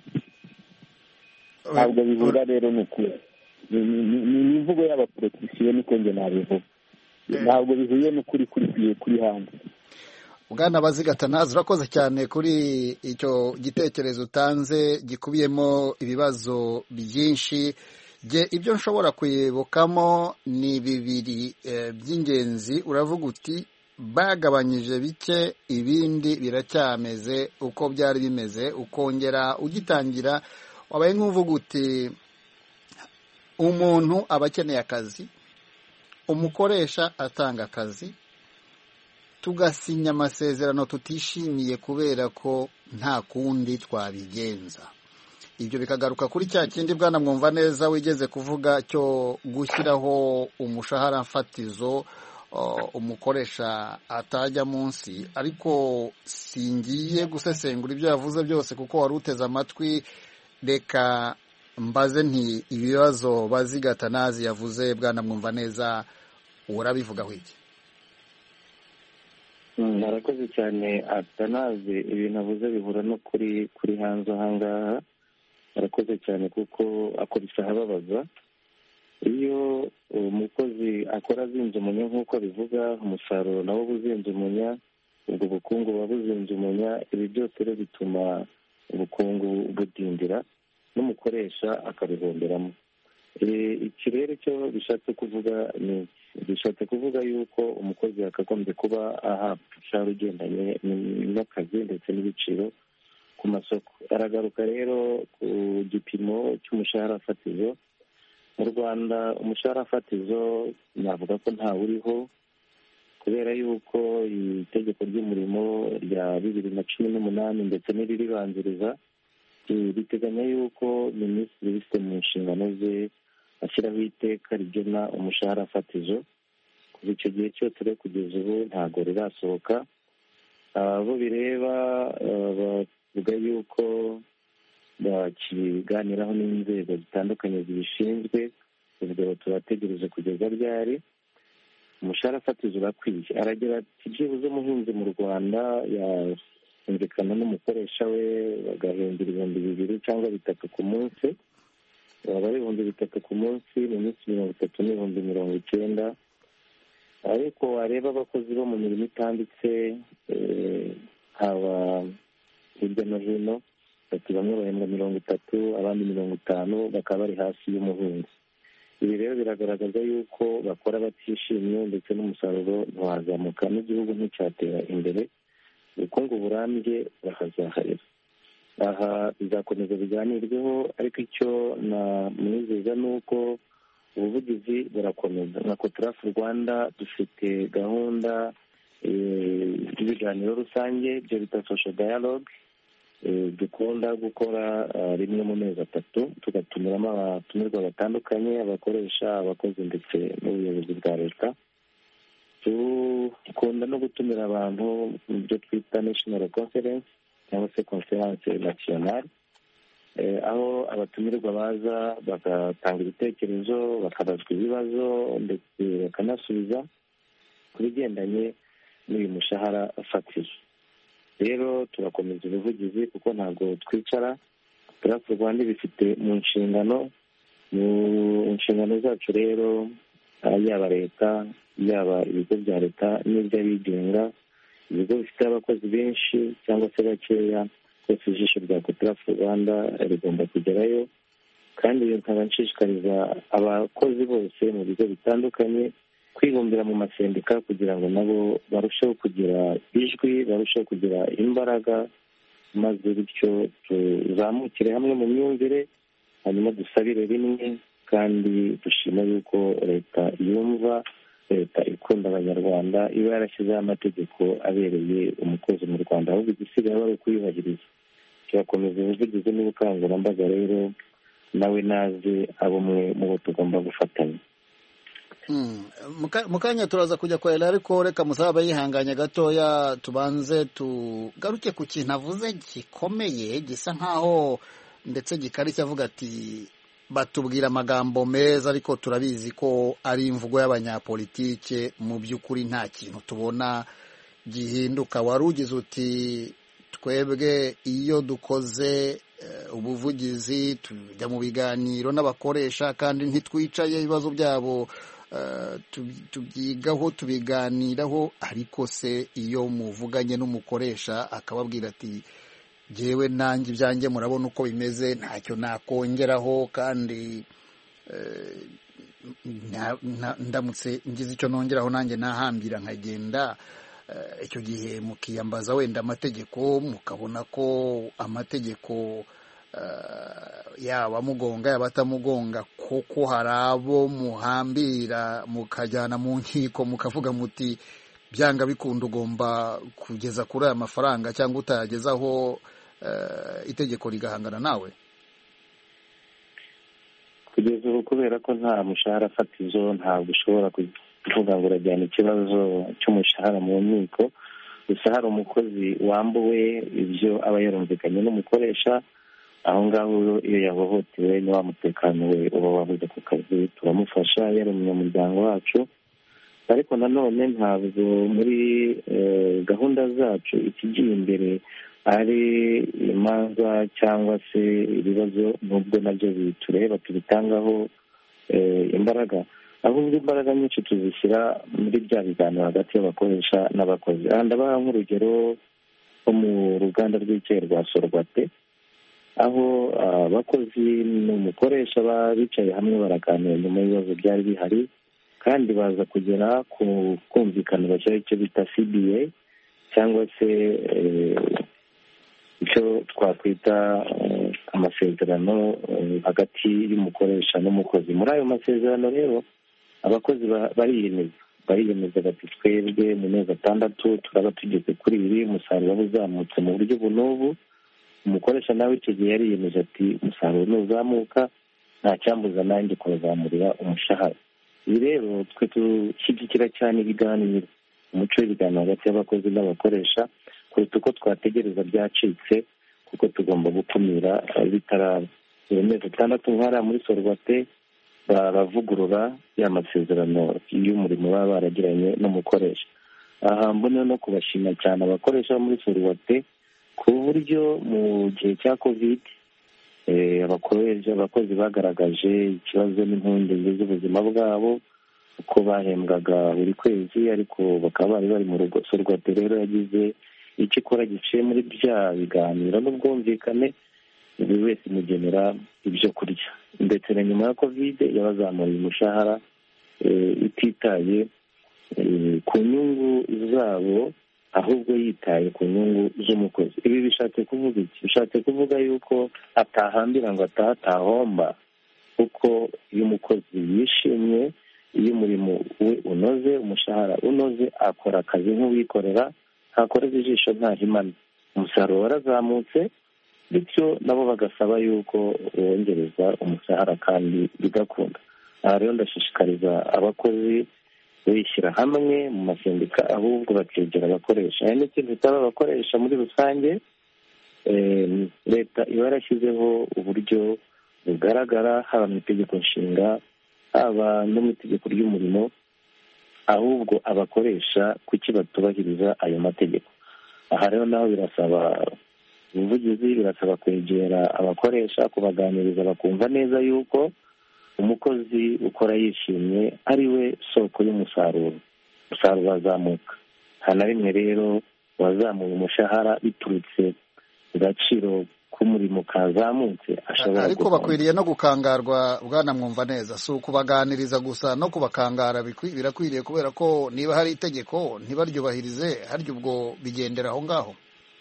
Ntabwo bihura rero n'ukuri, ni imvugo y'abapolitisiye, niko njye nabivuga. Ntabwo bihuye n'ukuri kuri hanze. Bwana Bazigatanazi, urakoze cyane kuri icyo gitekerezo utanze gikubiyemo ibibazo byinshi. Ibyo nshobora kwibukamo ni 2 by'ingenzi. Uravuga uti bagabanyije bike, ibindi biracyameze uko byari bimeze. Ukongera ugitangira wabaye nk'uvuga uti umuntu aba akeneye akazi, umukoresha atanga akazi, tugasinya amasezerano tutishimiye kubera ko nta kundi twabigenza. ibyo bikagaruka kuri cya kindi Bwana Mwumvaneza wigeze kuvuga cyo gushyiraho umushahara fatizo umukoresha atajya munsi, ariko singiye gusesengura ibyo yavuze byose kuko wari uteze amatwi. Reka mbaze nti ibibazo Bazigatanazi yavuze Bwana Mwumvaneza urabivugaho iki? Murakoze cyane Atanazi, ibintu avuze bihura no kuri hanze ahangaha. Murakoze cyane kuko akoresha ahababaza. Iyo umukozi akora azinze umunya nk'uko bivuga, umusaruro nawo buzinze umunya, ubwo bukungu buba buzinze umunya. Ibi byose rero bituma ubukungu budindira n'umukoresha akabihomberamo. Ikirere cyo bishatse kuvuga yuko umukozi yakagombye kuba ahabwa umushahara ugendanye n'akazi ndetse n'ibiciro ku masoko. Aragaruka rero ku gipimo cy'umushahara fatizo. Mu Rwanda umushahara fatizo navuga ko ntawuriho, kubera yuko itegeko ry'umurimo rya 2018 ndetse n'iriribanziriza riteganya yuko minisitiri bifite mu nshingano ze ashyiraho iteka rigena umushahara fatizo. Kuva icyo gihe cyose rero kugeza ubu ntabwo rirasohoka. Abo bireba bavuga yuko bakiganiraho n'inzego zitandukanye zibishinzwe, ubwo turategereje kugeza ryari. Umushahara fatizo urakwiye. Aragira ati byibuze umuhinzi mu Rwanda yumvikana n'umukoresha we bagahembera 2,000 cyangwa 3 ku munsi. Waba ari 3,000 ku munsi mu minsi 30 n'ibihumbi 90. Ariko wareba abakozi bo mu mirimo itanditse haba hirya no hino, ati bamwe bahembwa 30, abandi 50, bakaba bari hasi y'umuhinzi. Ibi rero biragaragaza yuko bakora batishimye ndetse n'umusaruro ntiwazamuka, n'igihugu nticyatera imbere, ubukungu burambye burahazaharira. Aha bizakomeza biganirweho, ariko icyo namwizeza ni uko ubuvugizi burakomeza. Nka Cotrafu Rwanda dufite gahunda y'ibiganiro rusange, ibyo bita social dialogue, dukunda gukora rimwe mu mezi 3, tugatumiramo abatumirwa batandukanye, abakoresha, abakozi ndetse n'ubuyobozi bwa leta. Dukunda no gutumira abantu mu byo twita national conference cyangwa se conference nationale, aho abatumirwa baza bagatanga ibitekerezo, bakabazwa ibibazo ndetse bakanasubiza ku bigendanye n'uyu mushahara fatizo. Rero turakomeza ubuvugizi kuko ntabwo twicara. Cotrafu Rwanda bifite mu nshingano zacu rero, yaba leta, yaba ibigo bya leta n'iby'abigenga, ibigo bifite abakozi benshi cyangwa se bakeya, twese ijisho rya Cotrafu Rwanda rigomba kugerayo. Kandi nkaba nshishikariza abakozi bose mu bigo bitandukanye kwibumbira mu masendika kugira ngo nabo barusheho kugira ijwi, barusheho kugira imbaraga, maze bityo tuzamukire hamwe mu myumvire, hanyuma dusabire rimwe kandi dushima yuko leta yumva, leta ikunda abanyarwanda, iba yarashyizeho amategeko abereye umukozi mu Rwanda, ahubwo igisigaye ari ukuyubahiriza. Turakomeza ubuvugizi n'ubukangurambaga rero, nawe naze abo mu bo tugomba gufatanya. Mukanya turaza kujya kwera, ariko reka musaba yihanganye gatoya tubanze tugaruke ku kintu avuze gikomeye gisa nkaho ndetse gikarishye, avuga ati batubwira amagambo meza ariko turabizi ko ari imvugo y'abanyapolitike, mu by'ukuri nta kintu tubona gihinduka. Wari ugize uti twebwe iyo dukoze ubuvugizi tujya mu biganiro n'abakoresha kandi ntitwicaye ibibazo byabo tubyigaho tubiganiraho, ariko se iyo muvuganye n'umukoresha akababwira ati jyewe nanjye ibyanjye murabona uko bimeze, ntacyo nakongeraho, kandi ndamutse ngize icyo nongeraho nanjye nahambira nkagenda, icyo gihe mukiyambaza wenda amategeko, mukabona ko amategeko yaba amugonga yaba atamugonga, kuko hari abo muhambira mukajyana mu nkiko mukavuga muti byanga bikunda ugomba kugeza kuri aya mafaranga, cyangwa utayagezaho itegeko rigahangana nawe. kugeza ubu kubera ko nta mushahara fatizo ntabwo ushobora kuvuga ngo urajyana ikibazo cy'umushahara mu nkiko. Gusa hari umukozi wambuwe ibyo aba yarumvikanye n'umukoresha, aho ngaho iyo yahohotewe ni wa mutekano we uba wabuze ku kazi, turamufasha yari umunyamuryango wacu. Ariko nanone ntabwo muri gahunda zacu ikigiye imbere ari imanza cyangwa se ibibazo, nubwo nabyo bitureba tubitangaho imbaraga, ahubwo imbaraga nyinshi tuzishyira muri bya biganiro hagati y'abakoresha n'abakozi. Aha ndabaha nk'urugero nko mu ruganda rw'icyayi rwa Sorwate, aho abakozi n'umukoresha bicaye hamwe baraganira nyuma y'ibibazo byari bihari, kandi baza kugera ku kumvikana bashyiraho icyo bita CBA cyangwa se icyo twakwita amasezerano hagati y'umukoresha n'umukozi. Muri ayo masezerano rero abakozi bariyemeza bati twebwe mu mezi 6 turaba tugeze kuri ibi, umusaruro uzamutse mu buryo bunobu. Umukoresha nawe icyo gihe yariyemeje ati umusaruro nuzamuka nta cyambuza nanjye kubazamurira umushahara. Ibi rero twe dushyigikira cyane ibiganiro, umuco w'ibiganiro hagati y'abakozi n'abakoresha, kuruta uko twategereza byacitse, kuko tugomba gukumira bitaraba. Iyo mezi 6 nk'ara muri Sorwate baravugurura ya masezerano y'umurimo baba baragiranye n'umukoresha. Aha mbona no kubashima cyane abakoresha muri Sorwate ku buryo mu gihe cya COVID abakozi bagaragaje ikibazo n'impungenge z'ubuzima bwabo, uko bahembwaga buri kwezi, ariko bakaba bari mu rugo. Sorwate rero yagize icyo ikora giciye muri bya biganiro n'ubwumvikane, buri wese imugenera ibyo kurya, ndetse na nyuma ya COVID yabazamuriye umushahara ititaye ku nyungu zabo, ahubwo yitaye ku nyungu z'umukozi. Ibi bishatse kuvuga iki? Bishatse kuvuga yuko atahambira ngo atahomba, kuko iyo umukozi yishimye, iyo umurimo we unoze, umushahara unoze, akora akazi nk'uwikorera, ntakoreza ijisho ntahimana, umusaruro warazamutse, bityo nabo bagasaba yuko wongereza umushahara kandi bigakunda. Aha rero ndashishikariza abakozi bishyira hamwe mu masendika, ahubwo bakegera abakoresha. Hari n'ikintu kitaba abakoresha muri rusange, leta iba yarashyizeho uburyo bugaragara, haba mu itegeko nshinga, haba no mu itegeko ry'umurimo, ahubwo abakoresha kuki batubahiriza ayo mategeko. Aha rero naho birasaba ubuvugizi, birasaba kwegera abakoresha, kubaganiriza bakumva neza yuko umukozi ukora yishimye ari we soko y'umusaruro, umusaruro wazamuka. Nta na rimwe rero wazamuye umushahara biturutse ku gaciro k'umurimo kazamutse ashobora. Ariko bakwiriye no gukangarwa, bwana mwumva neza, si ukubaganiriza gusa, no kubakangara birakwiriye, kubera ko niba hari itegeko ntibaryubahirize, harya ubwo bigendera aho ngaho.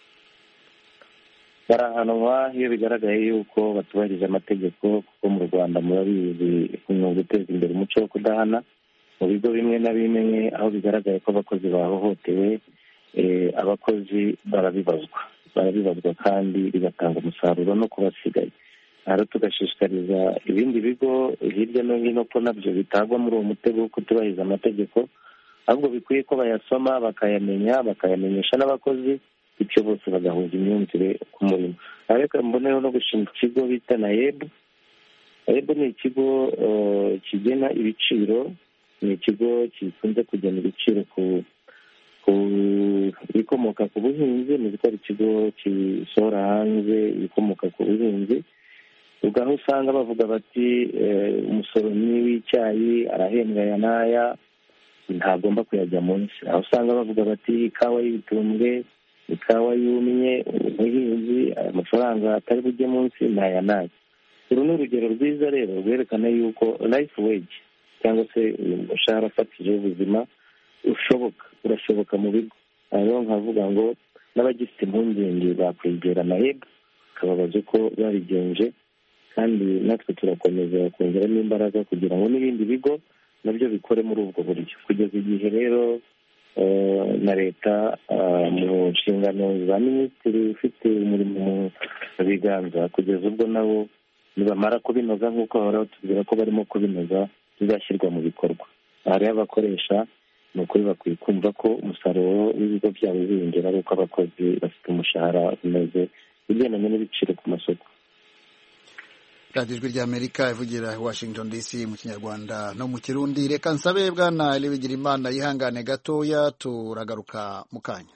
barahanwa iyo bigaragaye yuko batubahirije amategeko, kuko mu Rwanda murabizi ni uguteza imbere umuco wo kudahana. Mu bigo bimwe na bimwe aho bigaragaye ko abakozi bahohotewe, abakozi barabibazwa kandi bigatanga umusaruro no kubasigaye. Aha tugashishikariza ibindi bigo hirya no hino ko nabyo bitagwa muri uwo mutego wo kutubahiriza amategeko, ahubwo bikwiye ko bayasoma bakayamenyesha n'abakozi, bityo bose bagahuza imyumvire ku murimo. Ariko mboneyeho no gushinga ikigo bita NAEB. NAEB ni ikigo kigena ibiciro, ni ikigo gikunze kugena ibiciro ku bikomoka ku buhinzi, ni ikigo gisohora hanze ibikomoka ku buhinzi. ubwo aho usanga bavuga bati umusoromyi w'icyayi arahembwa aya n'aya, ntagomba kuyajya munsi. Aho usanga bavuga bati ikawa y'ibitumbwe, ikawa yumye, umuhinzi amafaranga atari bujye munsi n'aya n'aya. Uru ni urugero rwiza rero rwerekana yuko life wage cyangwa se umushahara fatizo w'ubuzima urashoboka mu bigo. Aho nkavuga ngo n'abagifite impungenge bakwegera NAEB kababaza ko babigenje, kandi natwe turakomeza kongeramo imbaraga kugira ngo n'ibindi bigo nabyo bikore muri ubwo buryo. Kugeza igihe rero na leta mu nshingano za minisitiri ufite umurimo mu biganza, kugeza ubwo nabo nibamara kubinoza nk'uko bahora batubwira ko barimo kubinoza bizashyirwa mu bikorwa. Aha rero abakoresha ni ukuri bakwiye kumva ko umusaruro w'ibigo byabo uziyongera ari uko abakozi bafite umushahara unoze ugendanye n'ibiciro ku masoko. radiyo ijwi ry'Amerika ivugira Washington DC mu kinyarwanda no mu kirundi. Reka nsabe bwana Bigirimana yihangane gatoya, turagaruka mu kanya.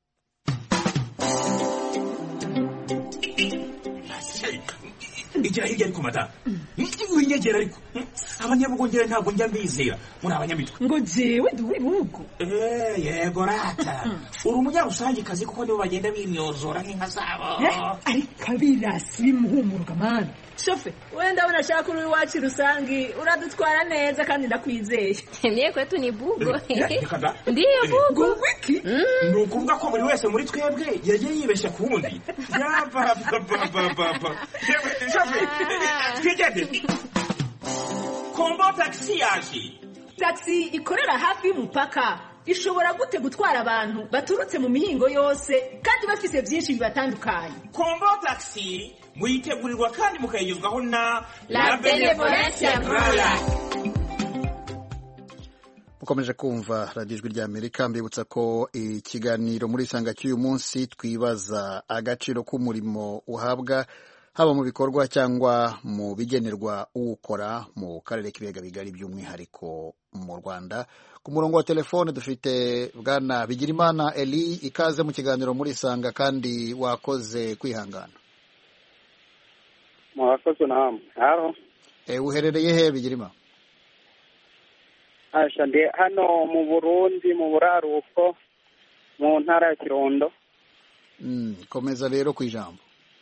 Igira hirya ariko mata winyegera ariko abanyabugongera ntabwo njya mbizera muri abanyamitwe ngo jewe ndi uw'ibihugu. Yego rata uri umunyarusange kazi kuko nibo bagenda bimyozora nk'inka zabo. Ariko abirasi bimuhumuruka mani shofe wenda unashaka uri iwacu rusangi uradutwara neza kandi ndakwizeye. Mie kwetu ni bugo. Ndiyo bugo. Wiki ni ukuvuga ko buri wese muri twebwe yagiye yibeshya ku wundi. Yaba shofe twigende kombo taxi yaje. Taxi ikorera hafi y'umupaka ishobora gute gutwara abantu baturutse mu mihingo yose kandi bafise byinshi bibatandukanye. Kombo taxi muyitegurirwa kandi mukayigezwaho na La Benevolencia Royal. Mukomeje kumva radiyo ijwi ry'Amerika, mbibutsa ko ikiganiro muri Isanga cy'uyu munsi twibaza agaciro k'umurimo uhabwa haba mu bikorwa cyangwa mu bigenerwa uwukora mu karere k'ibiyaga bigari by'umwihariko mu Rwanda. Ku murongo wa telefone dufite bwana Bigirimana Eli, ikaze mu kiganiro muri Isanga kandi wakoze kwihangana. Mwakoze namwe. Haro. Uherereye he Bigirima? Ndi hano mu Burundi mu buraruko mu ntara ya Kirundo. Komeza rero ku ijambo.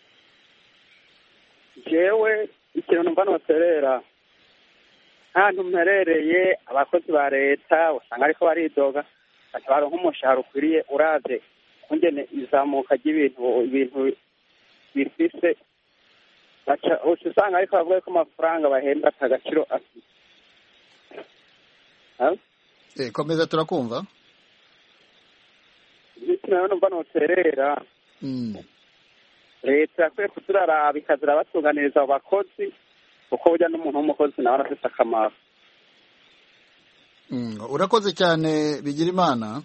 Jewe ikintu numva noterera ahantu mperereye abakozi ba leta usanga ariko baridoga ati baronka umushahara ukwiriye uravye kungene izamuka ry'ibintu bifise baca usanga ariko bavuga ko amafaranga bahembwa atagaciro afite. Komeza turakumva. Ikintu numva noterera leta yakwiye kuturaraba ikazira batunganiriza abo bakozi kuko burya n'umuntu w'umukozi nawe arafite akamaro. Urakoze cyane Bigirimana.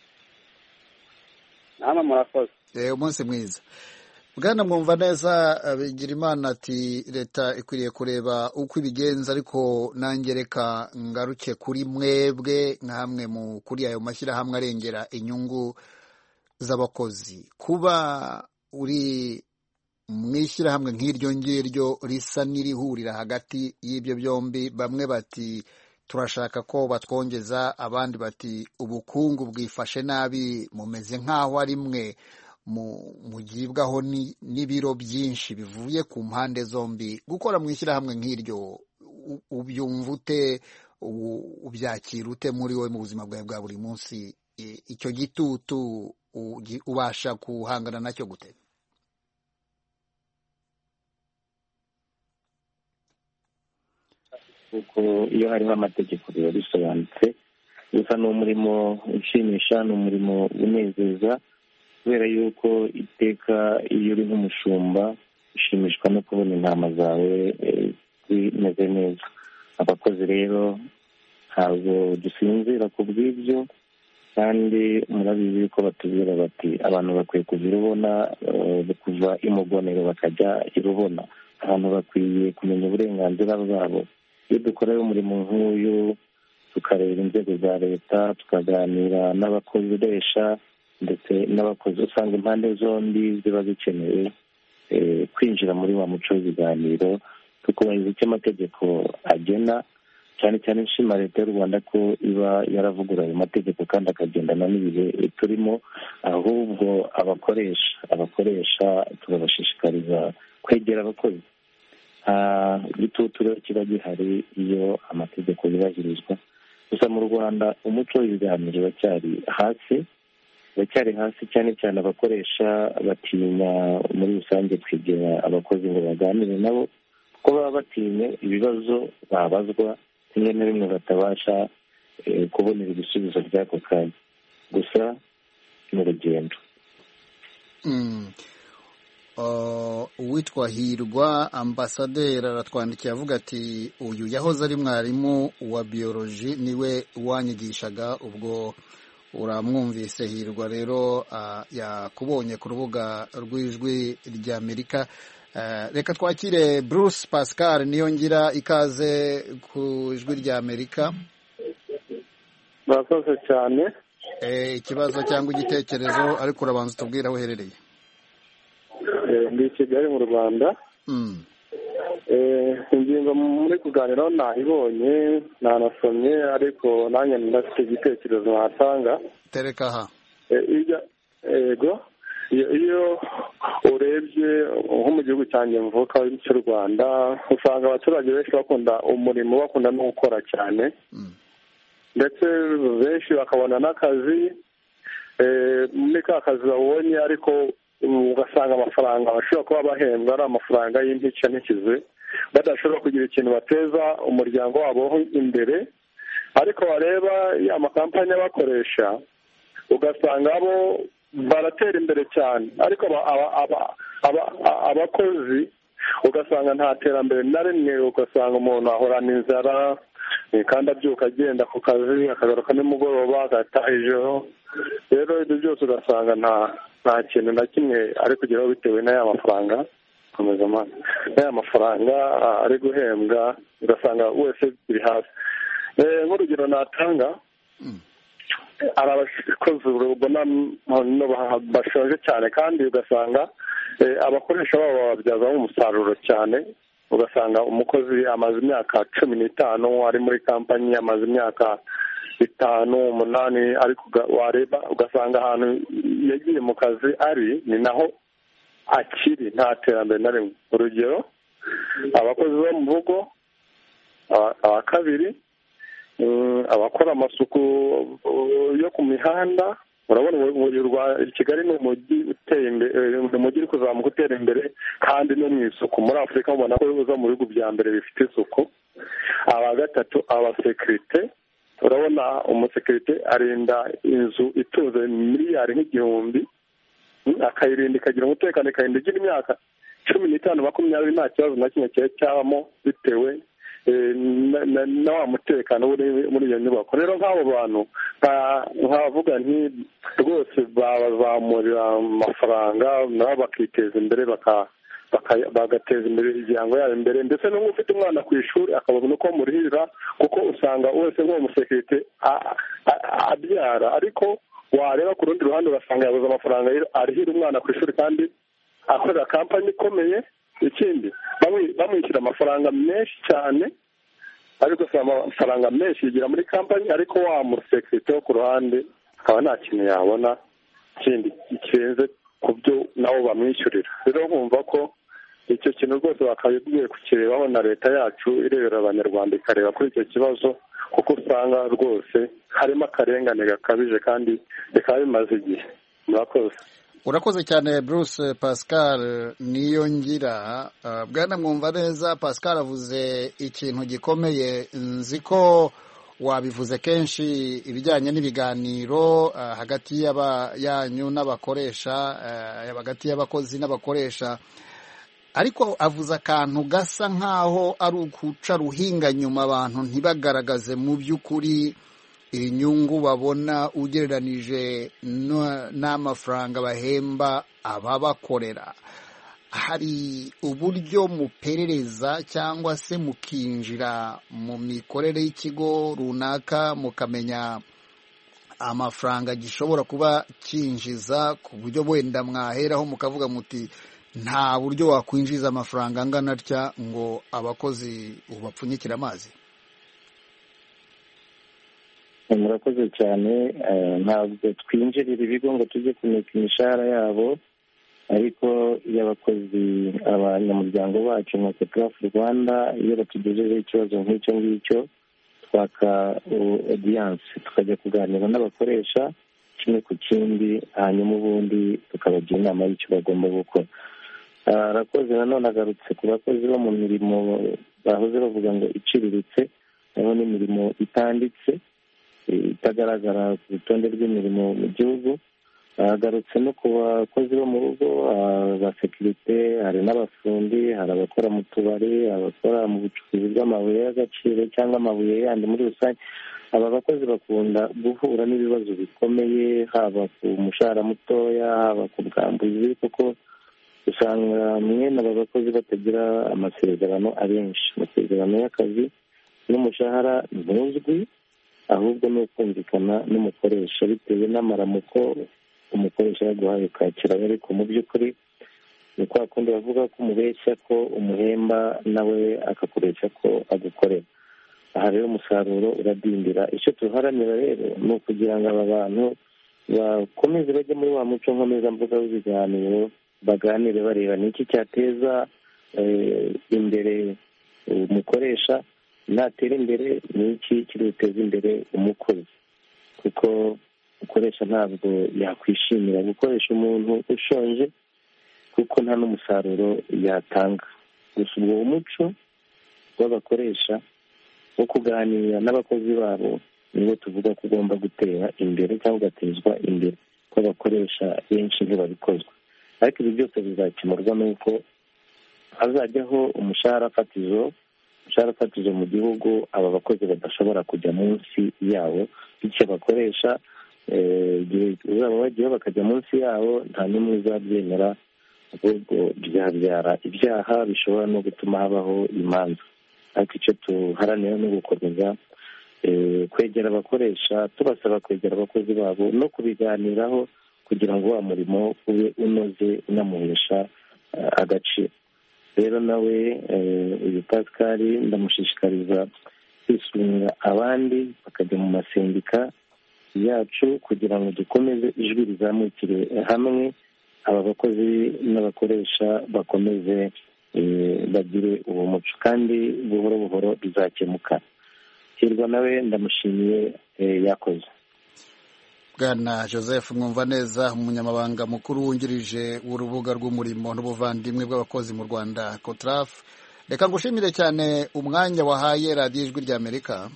Namwe murakoze. Umunsi mwiza. Bwana mwumva neza Bigirimana ati leta ikwiriye kureba uko ibigenza, ariko nanjye reka ngaruke kuri mwebwe nkamwe mu kuri ayo mashyirahamwe arengera inyungu z'abakozi. Kuba uri mwishyirahamwe nk'iryo ngiryo risa n'irihurira hagati y'ibyo byombi, bamwe bati turashaka ko batwongeza, abandi bati ubukungu bwifashe nabi, mumeze nk'aho ari mwe mugibwaho n'ibiro byinshi bivuye ku mpande zombi. Gukora mu ishyirahamwe nk'iryo ubyumva ute, ubyakira ute muri wowe mu buzima bwawe bwa buri munsi? Icyo gitutu ubasha guhangana nacyo gute? kuko iyo hariho amategeko biba bisobanutse. Gusa ni umurimo ushimisha, ni umurimo unezeza, kubera yuko iteka iyo uri nk'umushumba ushimishwa no kubona intama zawe zimeze neza. Abakozi rero ntabwo dusinzira ku bw'ibyo, kandi murabizi ko batubwira bati abantu bakwiye kuva irubona, kuva imugonero bakajya irubona. Abantu bakwiye kumenya uburenganzira bwabo. Iyo dukorera umurimo nk'uyu tukareba inzego za leta, tukaganira n'abakoresha ndetse n'abakozi, usanga impande zombi ziba zikeneye kwinjira muri wa muco w'ibiganiro, tukubahiriza icyo amategeko agena, cyane cyane nshima leta y'u Rwanda ko iba yaravugura ayo mategeko kandi akagendana n'ibihe turimo. Ahubwo abakoresha turabashishikariza kwegera abakozi. Igitutu rero kiba gihari iyo amategeko yubahirizwa. Gusa mu Rwanda umuco w'ibiganiro uracyari hasi, cyane cyane abakoresha batinya muri rusange kwegera abakozi ngo baganire nabo, kuko baba batinya ibibazo babazwa, rimwe na rimwe batabasha kubonera ibisubizo by'ako kanya. Gusa ni urugendo. uwitwa Hirwa ambasaderi aratwandikiye avuga ati uyu yahoze ari mwarimu wa biyoloji niwe wanyigishaga, ubwo uramwumvise Hirwa rero yakubonye ku rubuga rw'ijwi ry'Amerika. Reka twakire Bruce Pascal Niyongira, ikaze ku ijwi ry'Amerika. murakoze cyane. Ikibazo cyangwa igitekerezo, ariko urabanza utubwira aho uherereye. Ndi i Kigali mu Rwanda. Ingingo muri kuganiraho nayibonye nanasomye, ariko nanjye ndafite igitekerezo natanga. Tereka aha. Yego, iyo urebye nko mu gihugu cyanjye mvuka cy'u Rwanda, usanga abaturage benshi bakunda umurimo, bakunda no gukora cyane, ndetse benshi bakabona n'akazi muri ka kazi babonye, ariko ugasanga amafaranga bashobora kuba bahembwa ari amafaranga y'intica ntikize, badashobora kugira ikintu bateza umuryango wabo imbere. Ariko wareba ya makampani abakoresha, ugasanga bo baratera imbere cyane, ariko abakozi ugasanga nta terambere na rimwe, ugasanga umuntu ahorana inzara kandi abyuka agenda ku kazi akagaruka nimugoroba agataha ijoro. Rero ibyo byose ugasanga nta kintu na kimwe ari kugeraho bitewe n'aya mafaranga n'aya mafaranga ari guhembwa, ugasanga wese biri hasi. Nk'urugero natanga, hari abakozi ubona bashonje cyane, kandi ugasanga abakoresha babo bababyazamo umusaruro cyane. Ugasanga umukozi amaze imyaka 15 ari muri kampani, amaze imyaka 5, 8, ariko wareba ugasanga ahantu yagiye mu kazi ari ni naho akiri, nta terambere na rimwe. Urugero, abakozi bo mu rugo, aba kabiri, abakora amasuku yo ku mihanda. Urabona Kigali ni umujyi uteye imbere, umujyi uri kuzamuka utera imbere, kandi no mu isuku muri Afurika mubona ko uza mu bihugu bya mbere bifite isuku. Aba gatatu, abasekirite. Urabona umusekirite arinda inzu ituze miliyari nk'igihumbi, akayirinda ikagira umutekano, ikarinda igira imyaka 15, 20 nta kibazo na kimwe cyabamo, bitewe na wa mutekano uri muri iyo nyubako. Rero nk'abo bantu nkavuga nti rwose babazamurira amafaranga nabo bakiteza imbere, bagateza imbere imiryango yabo imbere, ndetse n'uwo ufite umwana ku ishuri akabona uko murihira, kuko usanga wese nk'uwo musekirite abyara, ariko wareba ku rundi ruhande ugasanga yabuze amafaranga arihira umwana ku ishuri, kandi akorera kampani ikomeye. Ikindi, bamwishyura amafaranga menshi cyane, ariko si amafaranga menshi yigira muri kampani, ariko wa musekirite wo ku ruhande akaba nta kintu yabona kindi kirenze ku byo nabo bamwishyurira. Rero nkumva ko icyo kintu rwose bakabibwiye kukirebaho, na leta yacu irebera abanyarwanda ikareba kuri icyo kibazo, kuko usanga rwose harimo akarengane gakabije, kandi bikaba bimaze igihe. Murakoze. Urakoze cyane Bruce Pascal Niyongira. Bwana mwumva neza, Pascal avuze ikintu gikomeye, nzi ko wabivuze kenshi, ibijyanye n'ibiganiro hagati yanyu n'abakoresha, hagati y'abakozi n'abakoresha, ariko avuze akantu gasa nk'aho ari ukuca ruhinga nyuma abantu ntibagaragaze mu by'ukuri inyungu babona ugereranije n'amafaranga bahemba ababakorera. Hari uburyo muperereza cyangwa se mukinjira mu mikorere y'ikigo runaka mukamenya amafaranga gishobora kuba kinjiza, ku buryo wenda mwaheraho mukavuga muti nta buryo wakwinjiza amafaranga angana atya ngo abakozi ubapfunyikire amazi? Murakoze cyane. Ntabwo twinjirira ibigo ngo tujye kumenya imishahara yabo, ariko iyo abakozi, abanyamuryango bacu nka Cotrafe Rwanda, iyo batugejejeho ikibazo nk'icyo ngicyo, twaka audience, tukajya kuganira n'abakoresha kimwe ku kindi, hanyuma ubundi tukabagira inama y'icyo bagomba gukora. Arakoze. Nanone agarutse ku bakozi bo mu mirimo bahoze bavuga ngo iciriritse, hariho n'imirimo itanditse itagaragara ku rutonde rw'imirimo mu gihugu. agarutse no ku bakozi bo mu rugo, abasekirite, hari n'abafundi, hari abakora mu tubari, abakora mu bucukuzi bw'amabuye y'agaciro cyangwa amabuye yandi muri rusange. Aba bakozi bakunda guhura n'ibibazo bikomeye, haba ku mushahara mutoya, haba ku bwambuzi, kuko usanga mwene aba bakozi batagira amasezerano abenshi. Amasezerano y'akazi n'umushahara ntuzwi, ahubwo ni ukumvikana n'umukoresha bitewe n'amaramuko umukoresha yaguhaye ukakira. Ariko mu by'ukuri ni kwa kundi bavuga ko umubeshya ko umuhemba nawe akakuresha ko agukorera. Aha rero umusaruro uradindira. Icyo tuharanira rero ni ukugira ngo aba bantu bakomeze bajye muri wa muco nkomezamvuga w'ibiganiro, baganire bareba ni iki cyateza imbere umukoresha, natera imbere ni iki kiri buteza imbere umukozi, kuko ukoresha ntabwo yakwishimira gukoresha umuntu ushonje kuko nta n'umusaruro yatanga. Gusa ubwo umuco w'abakoresha wo kuganira n'abakozi babo niwo tuvuga ko ugomba gutera imbere cyangwa ugatezwa imbere, ko abakoresha benshi ntibabikozwa. Ariko ibi byose bizakemurwa n'uko hazajyaho umushahara fatizo mu gihugu aba bakozi badashobora kujya munsi yawo, bityo abakoresha igihe uzaba bagiyeho bakajya munsi yawo nta n'umwe uzabyemera, ahubwo byabyara ibyaha bishobora no gutuma habaho imanza. Ariko icyo tuharanira ni ugukomeza kwegera abakoresha, tubasaba kwegera abakozi babo no kubiganiraho kugira ngo wa murimo ube unoze unamuhesha agaciro. Rero nawe uyu Pascal ndamushishikariza kwisunga abandi bakajya mu masendika yacu kugira ngo dukomeze ijwi rizamukire hamwe, aba bakozi n'abakoresha bakomeze bagire uwo muco, kandi buhoro buhoro bizakemuka. Hirwa nawe ndamushimiye, yakoze. Bwana Joseph Mwumvaneza, umunyamabanga mukuru wungirije w'urubuga rw'umurimo n'ubuvandimwe bw'abakozi mu Rwanda COTRAF, reka ngushimire cyane umwanya wahaye radiyo Ijwi ry'Amerika.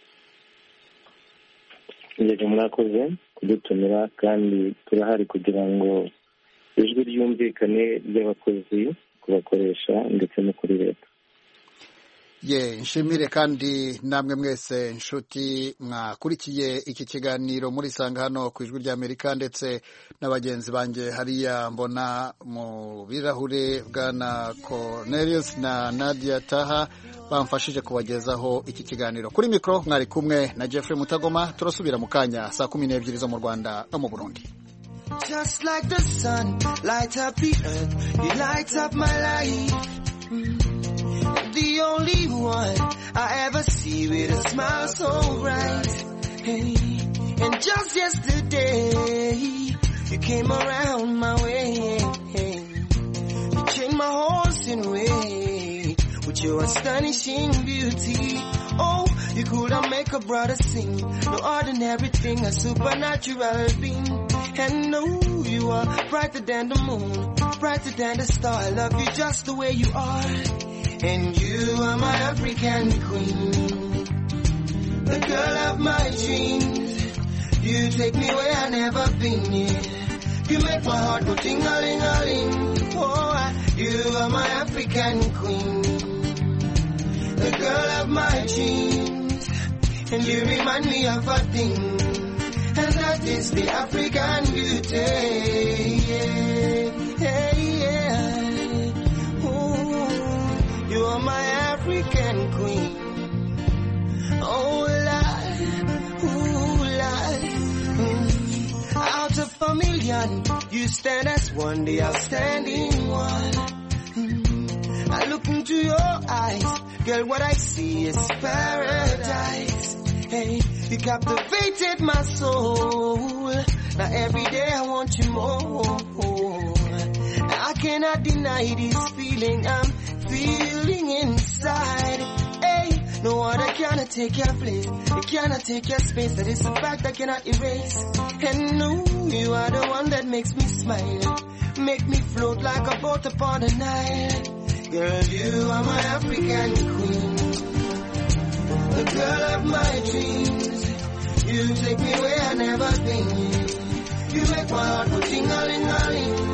Yego, mwakoze kudutumira, kandi turahari kugira ngo ijwi ryumvikane ry'abakozi kubakoresha ndetse no kuri leta. Nshimire kandi namwe mwese inshuti mwakurikiye iki kiganiro muri sanga hano ku Ijwi ry'Amerika, ndetse n'abagenzi banjye hariya mbona mu birahure, Bwana Cornelius na Nadia Taha bamfashije kubagezaho iki kiganiro. Kuri mikoro mwari kumwe na Jeffrey Mutagoma. Turasubira mu kanya saa 12 zo mu Rwanda no mu Burundi. Just like the sun lights up the earth, you light up my life. The only one I ever see with a smile so bright. Hey, and just yesterday you came around my way. Hey, you changed my horse in a way with your astonishing beauty. Oh, you couldn't make a brother sing. No ordinary thing, a supernatural being. And no, you are brighter than the moon, brighter than the star. I love you just the way you are. And you are my African queen, the girl of my dreams. You take me where I've never been yet. You make my heart go ting-a-ling-a-ling. Oh, you are my African queen, the girl of my dreams. And you remind me of a thing, and that is the African beauty. Yeah, yeah. You are my African queen. Oh, Lord, ooh, Lord. Out of a million, you stand as one, the outstanding one. I look into your eyes, girl, what I see is paradise. Hey, you captivated my soul. Now every day I want you more. I cannot deny this feeling I'm feeling inside. Hey, no other cannot take your place. It cannot take your space. That is a fact I cannot erase. And no, you are the one that makes me smile, make me float like a boat upon the Nile. Girl, you are my African queen, the girl of my dreams. You take me where I've never been. You make my heart go ting-a-ling-a-ling.